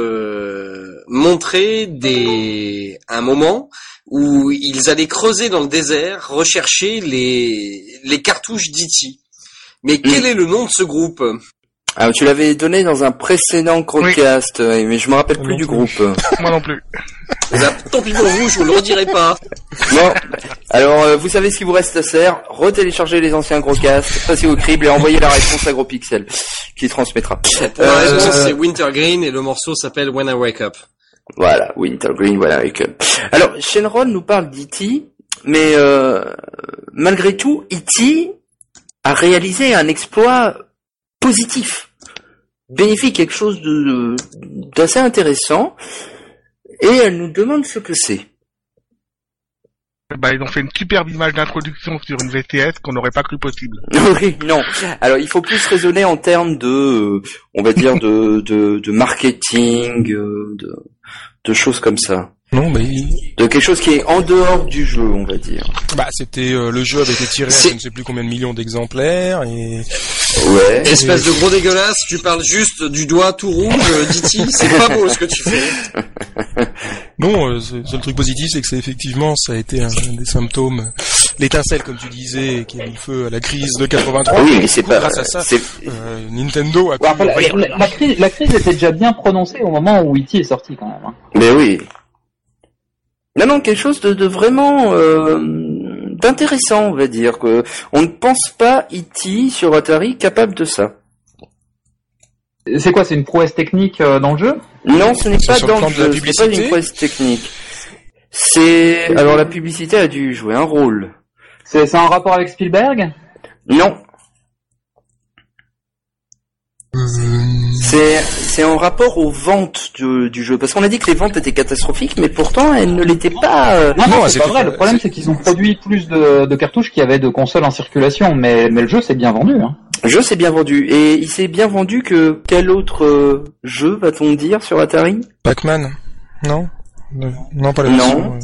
montré un moment où ils allaient creuser dans le désert, rechercher les cartouches d'E.T. Mais quel est le nom de ce groupe? Ah, tu l'avais donné dans un précédent Chromecast, mais je me rappelle plus du groupe. Moi non plus. Tant pis pour vous, je vous le redirai pas. Bon, alors vous savez ce qu'il vous reste à faire, retéléchargez les anciens Chromecast, passez au crible et envoyez la réponse à GrosPixel, qui transmettra. La réponse c'est Wintergreen et le morceau s'appelle When I Wake Up. Voilà, Wintergreen, voilà, avec Alors, Shenron nous parle d'E.T., mais malgré tout, E.T. a réalisé un exploit positif, bénéfique, quelque chose d'assez intéressant, et elle nous demande ce que c'est. Ils ont fait une superbe image d'introduction sur une VTS qu'on n'aurait pas cru possible. Oui, non. Alors, il faut plus raisonner en termes de, on va dire, de marketing, de choses comme ça. Non, mais de quelque chose qui est en dehors du jeu, on va dire. C'était le jeu avait été tiré à je ne sais plus combien de millions d'exemplaplaires et ouais. Espèce de gros dégueulasse, tu parles juste du doigt tout rouge, d'E.T., c'est pas beau ce que tu fais. Non, le seul truc positif, c'est que ça a été un des symptômes, l'étincelle, comme tu disais, qui a mis le feu à la crise de 83. Oui, mais c'est pas grâce à ça. Nintendo a pu... la crise était déjà bien prononcée au moment où E.T. est sorti, quand même. Hein. Mais oui. Non, quelque chose de vraiment d'intéressant, on va dire. Que on ne pense pas E.T. sur Atari capable de ça. C'est quoi, c'est une prouesse technique dans le jeu? Non, ce n'est pas dans le jeu, ce n'est pas une prouesse technique. Alors la publicité a dû jouer un rôle. C'est en rapport avec Spielberg? Non. C'est en rapport aux ventes du jeu, parce qu'on a dit que les ventes étaient catastrophiques, mais pourtant elles ne l'étaient pas. Non, c'est pas vrai. Le problème, c'est qu'ils ont produit plus de cartouches qu'il y avait de consoles en circulation, mais le jeu s'est bien vendu. Hein. Le jeu s'est bien vendu, et il s'est bien vendu que quel autre jeu va-t-on dire sur Atari? Pac-Man, non, non pas la version. Non.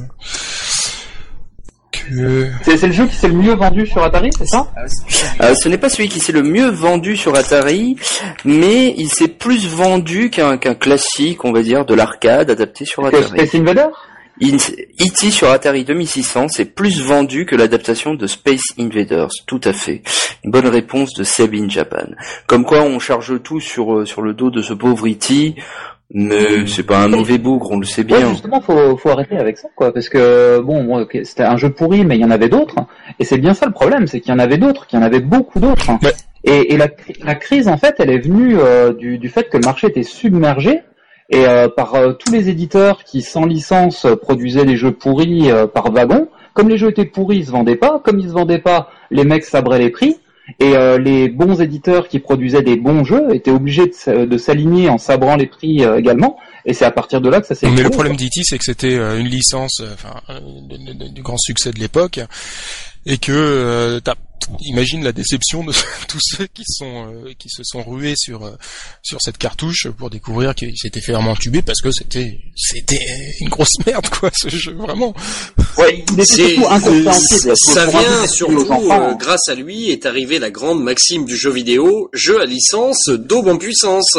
C'est le jeu qui s'est le mieux vendu sur Atari, c'est ça? Ce n'est pas celui qui s'est le mieux vendu sur Atari, mais il s'est plus vendu qu'un classique, on va dire, de l'arcade adapté sur Atari. Space Invader? E.T. sur Atari 2600, c'est plus vendu que l'adaptation de Space Invaders, tout à fait. Une bonne réponse de Seb in Japan. Comme quoi on charge tout sur le dos de ce pauvre E.T., mais c'est pas un mauvais bougre, on le sait bien. Ouais, justement, faut arrêter avec ça, quoi, parce que c'était un jeu pourri, mais il y en avait d'autres, et c'est bien ça le problème, c'est qu'il y en avait d'autres, qu'il y en avait beaucoup d'autres. Ouais. Et la crise, en fait, elle est venue du fait que le marché était submergé, et par tous les éditeurs qui, sans licence, produisaient des jeux pourris par wagon. Comme les jeux étaient pourris, ils se vendaient pas. Comme ils se vendaient pas, les mecs sabraient les prix. Et les bons éditeurs qui produisaient des bons jeux étaient obligés de s'aligner en sabrant les prix également. Et c'est à partir de là que ça s'est... Mais le problème d'E.T., c'est que c'était une licence du grand succès de l'époque. Et que imagine la déception de tous ceux qui se sont rués sur cette cartouche pour découvrir qu'il s'était fait vraiment tuber parce que c'était une grosse merde, quoi, ce jeu, vraiment. Ouais, c'est surtout incompréhensible. Ça vient surtout grâce à lui est arrivée la grande maxime du jeu vidéo, jeu à licence d'aube en puissance.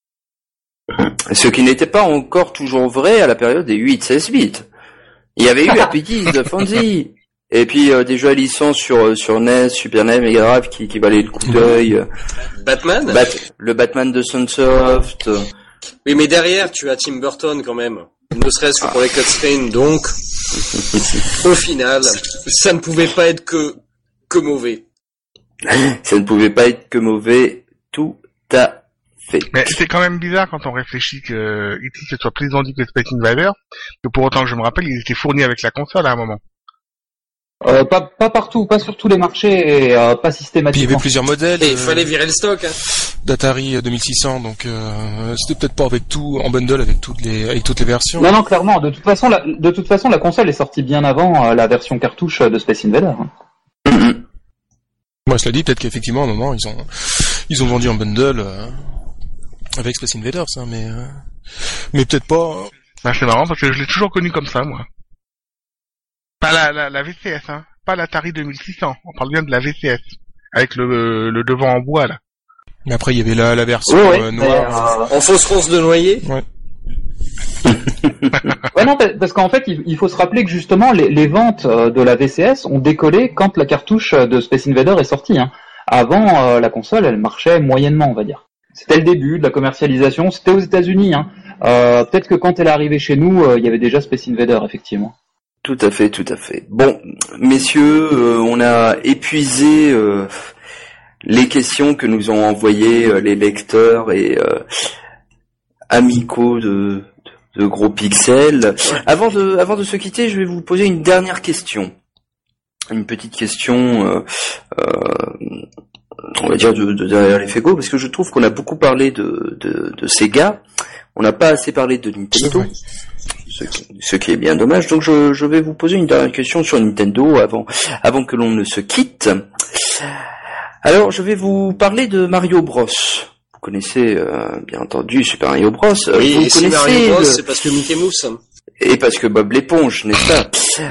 Ce qui n'était pas encore toujours vrai à la période des 8-16 bits. Il y avait eu Happy de Fonzie. Et puis des jeux à licence sur NES, Super NES, Mega Drive qui valaient le coup d'œil. Batman. Le Batman de Sunsoft. Oui, mais derrière tu as Tim Burton quand même. Ne serait-ce que pour les cutscenes, donc au final, ça ne pouvait pas être que mauvais. Ça ne pouvait pas être que mauvais, tout à fait. Mais c'est quand même bizarre quand on réfléchit que E.T. se soit plus vendu que Space Invader, que pour autant que je me rappelle, il était fourni avec la console à un moment. Pas partout, pas sur tous les marchés et pas Puis il y systématiquement. avait plusieurs modèles. Et il fallait virer le stock. Hein. D'Atari 2600, donc c'était peut-être pas avec tout en bundle avec toutes les versions. Non, clairement. De toute façon, la console est sortie bien avant la version cartouche de Space Invader. Moi, cela dit, peut-être qu'effectivement, à un moment, ils ont vendu en bundle avec Space Invaders, hein, mais peut-être pas. Bah, c'est marrant parce que je l'ai toujours connu comme ça, moi. Pas la VCS, hein. Pas l'Atari 2600. On parle bien de la VCS. Avec le devant en bois, là. Mais après, il y avait la version noire. En fausse ronce de noyer. Ouais. Ouais, non, parce qu'en fait, il faut se rappeler que justement, les ventes de la VCS ont décollé quand la cartouche de Space Invader est sortie. Hein. Avant, la console, elle marchait moyennement, on va dire. C'était le début de la commercialisation. C'était aux États-Unis. Hein. Peut-être que quand elle est arrivée chez nous, il y avait déjà Space Invader, effectivement. Tout à fait. Bon, messieurs, on a épuisé les questions que nous ont envoyées les lecteurs et amicaux de Gros Pixel. Avant de se quitter, je vais vous poser une dernière question. Une petite question, on va dire de derrière les fagots, parce que je trouve qu'on a beaucoup parlé de Sega. On n'a pas assez parlé de Nintendo. Ce qui est bien dommage. Donc je vais vous poser une dernière question sur Nintendo avant que l'on ne se quitte. Alors je vais vous parler de Mario Bros. Vous connaissez bien entendu Super Mario Bros. Oui, vous si connaissez Mario Bros, c'est parce que Mickey Mouse. Et parce que Bob l'éponge, n'est-ce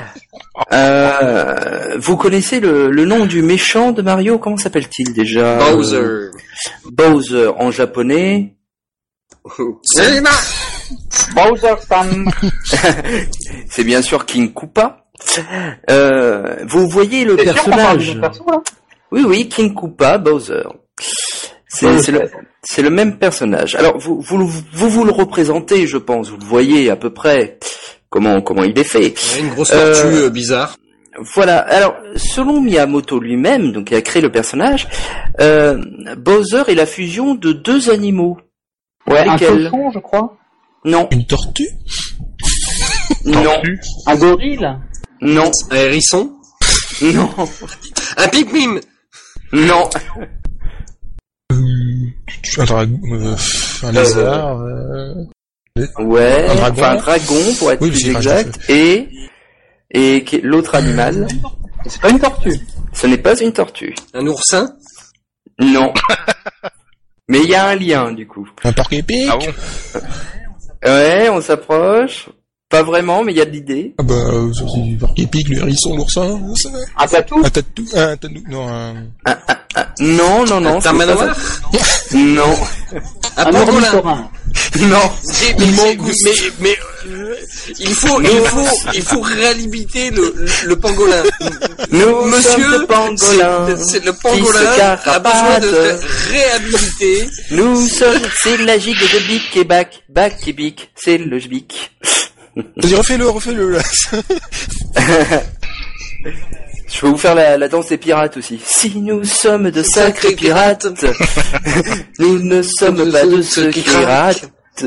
pas? Vous connaissez le nom du méchant de Mario? Comment s'appelle-t-il déjà? Bowser. Bowser en japonais. Selena. Bowser-san. C'est bien sûr King Koopa. Vous voyez le C'est sûr qu'on parle du personnage? même perso, là? Oui, King Koopa, Bowser. C'est le même personnage. Alors vous le représentez, je pense. Vous le voyez à peu près comment il est fait. Il y a une grosse tortue bizarre. Voilà. Alors selon Miyamoto lui-même, donc qui a créé le personnage, Bowser est la fusion de deux animaux. Ouais, Lesquels? un cochon, je crois. Non. Une tortue? Non. Un gorille. Non. Un hérisson. Non. Un Pikmin. Non. Un lézard. Ouais. Un dragon. Enfin, un dragon pour être Oui, plus c'est exact. Et l'autre animal. C'est pas une tortue. Ce n'est pas une tortue. Un oursin. Non. Mais il y a un lien du coup. Un parc épique? Ah bon? Ouais, on s'approche. Pas vraiment, mais il y a de l'idée. Ah bah, c'est le parc épique, le hérisson, l'oursin. Un tatou. Un tatou, non, Non. Un c'est pas manoir. ça. Non. Un Un pangolin. ornithorin. Non. Mais il faut réhabiliter le pangolin. Nous Monsieur, sommes le pangolin. c'est le qui se pangolin a besoin de carapate. réhabiliter. C'est la gigue de Bic et Bac. Bac et Bic, c'est le Jbic. Vas-y, refais-le, là. Je peux vous faire la danse des pirates aussi. Si nous sommes de sacrés pirates, nous ne sommes pas de ceux qui ratent.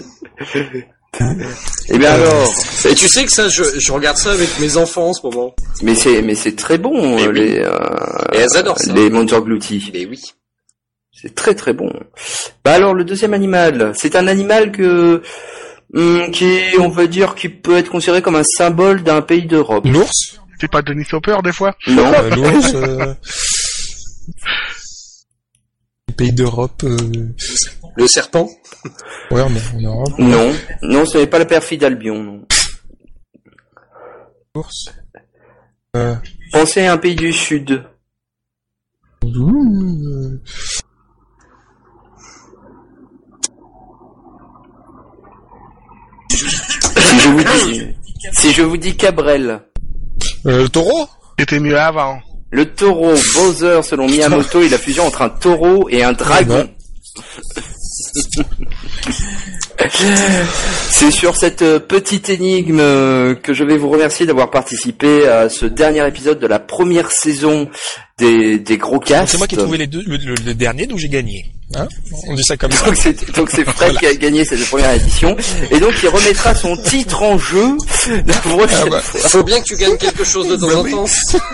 Eh bien alors. Et tu sais que ça, je regarde ça avec mes enfants en ce moment. Mais c'est très bon, Mais oui. Et elles adorent ça. les Monster Glouty. Mais oui. C'est très très bon. Bah alors le deuxième animal, c'est un animal qui, on va dire, qui peut être considéré comme un symbole d'un pays d'Europe. L'ours? C'est pas Denis Hopper, des fois? Non. L'ours, pays d'Europe, Le serpent. ouais, en Europe. Non, ce n'est pas la perfide Albion, non. L'ours. Pensez à un pays du Sud. Si je vous dis Cabrel. Le taureau? C'était mieux avant. Le taureau, Bowser, selon Miyamoto, est la fusion entre un taureau et un dragon. C'est sur cette petite énigme que je vais vous remercier d'avoir participé à ce dernier épisode de la première saison des gros casts. C'est moi qui ai trouvé les deux, le dernier, donc j'ai gagné. Hein, on dit ça comme ça. Donc c'est Fred qui a gagné cette première édition et donc il remettra son titre en jeu la prochaine fois. Faut bien que tu gagnes quelque chose de temps en temps.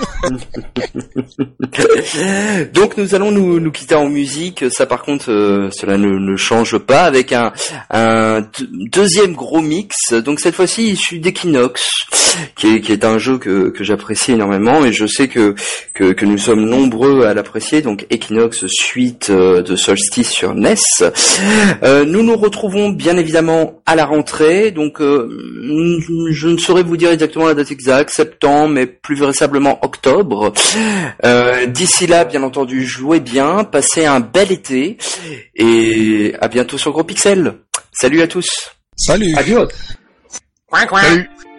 Donc nous allons nous quitter en musique. Ça par contre cela ne change pas avec un deuxième gros mix. Donc cette fois-ci issu d'Equinox qui est un jeu que j'apprécie énormément et je sais que nous sommes nombreux à l'apprécier. Donc Equinox suite de Solstice sur NES. Nous nous retrouvons bien évidemment à la rentrée. Donc je ne saurais vous dire exactement la date exacte, septembre, mais plus vraisemblablement octobre. D'ici là, bien entendu, jouez bien, passez un bel été et à bientôt sur Gros Pixel. Salut à tous. Salut. Adios. Coin, coin. Salut.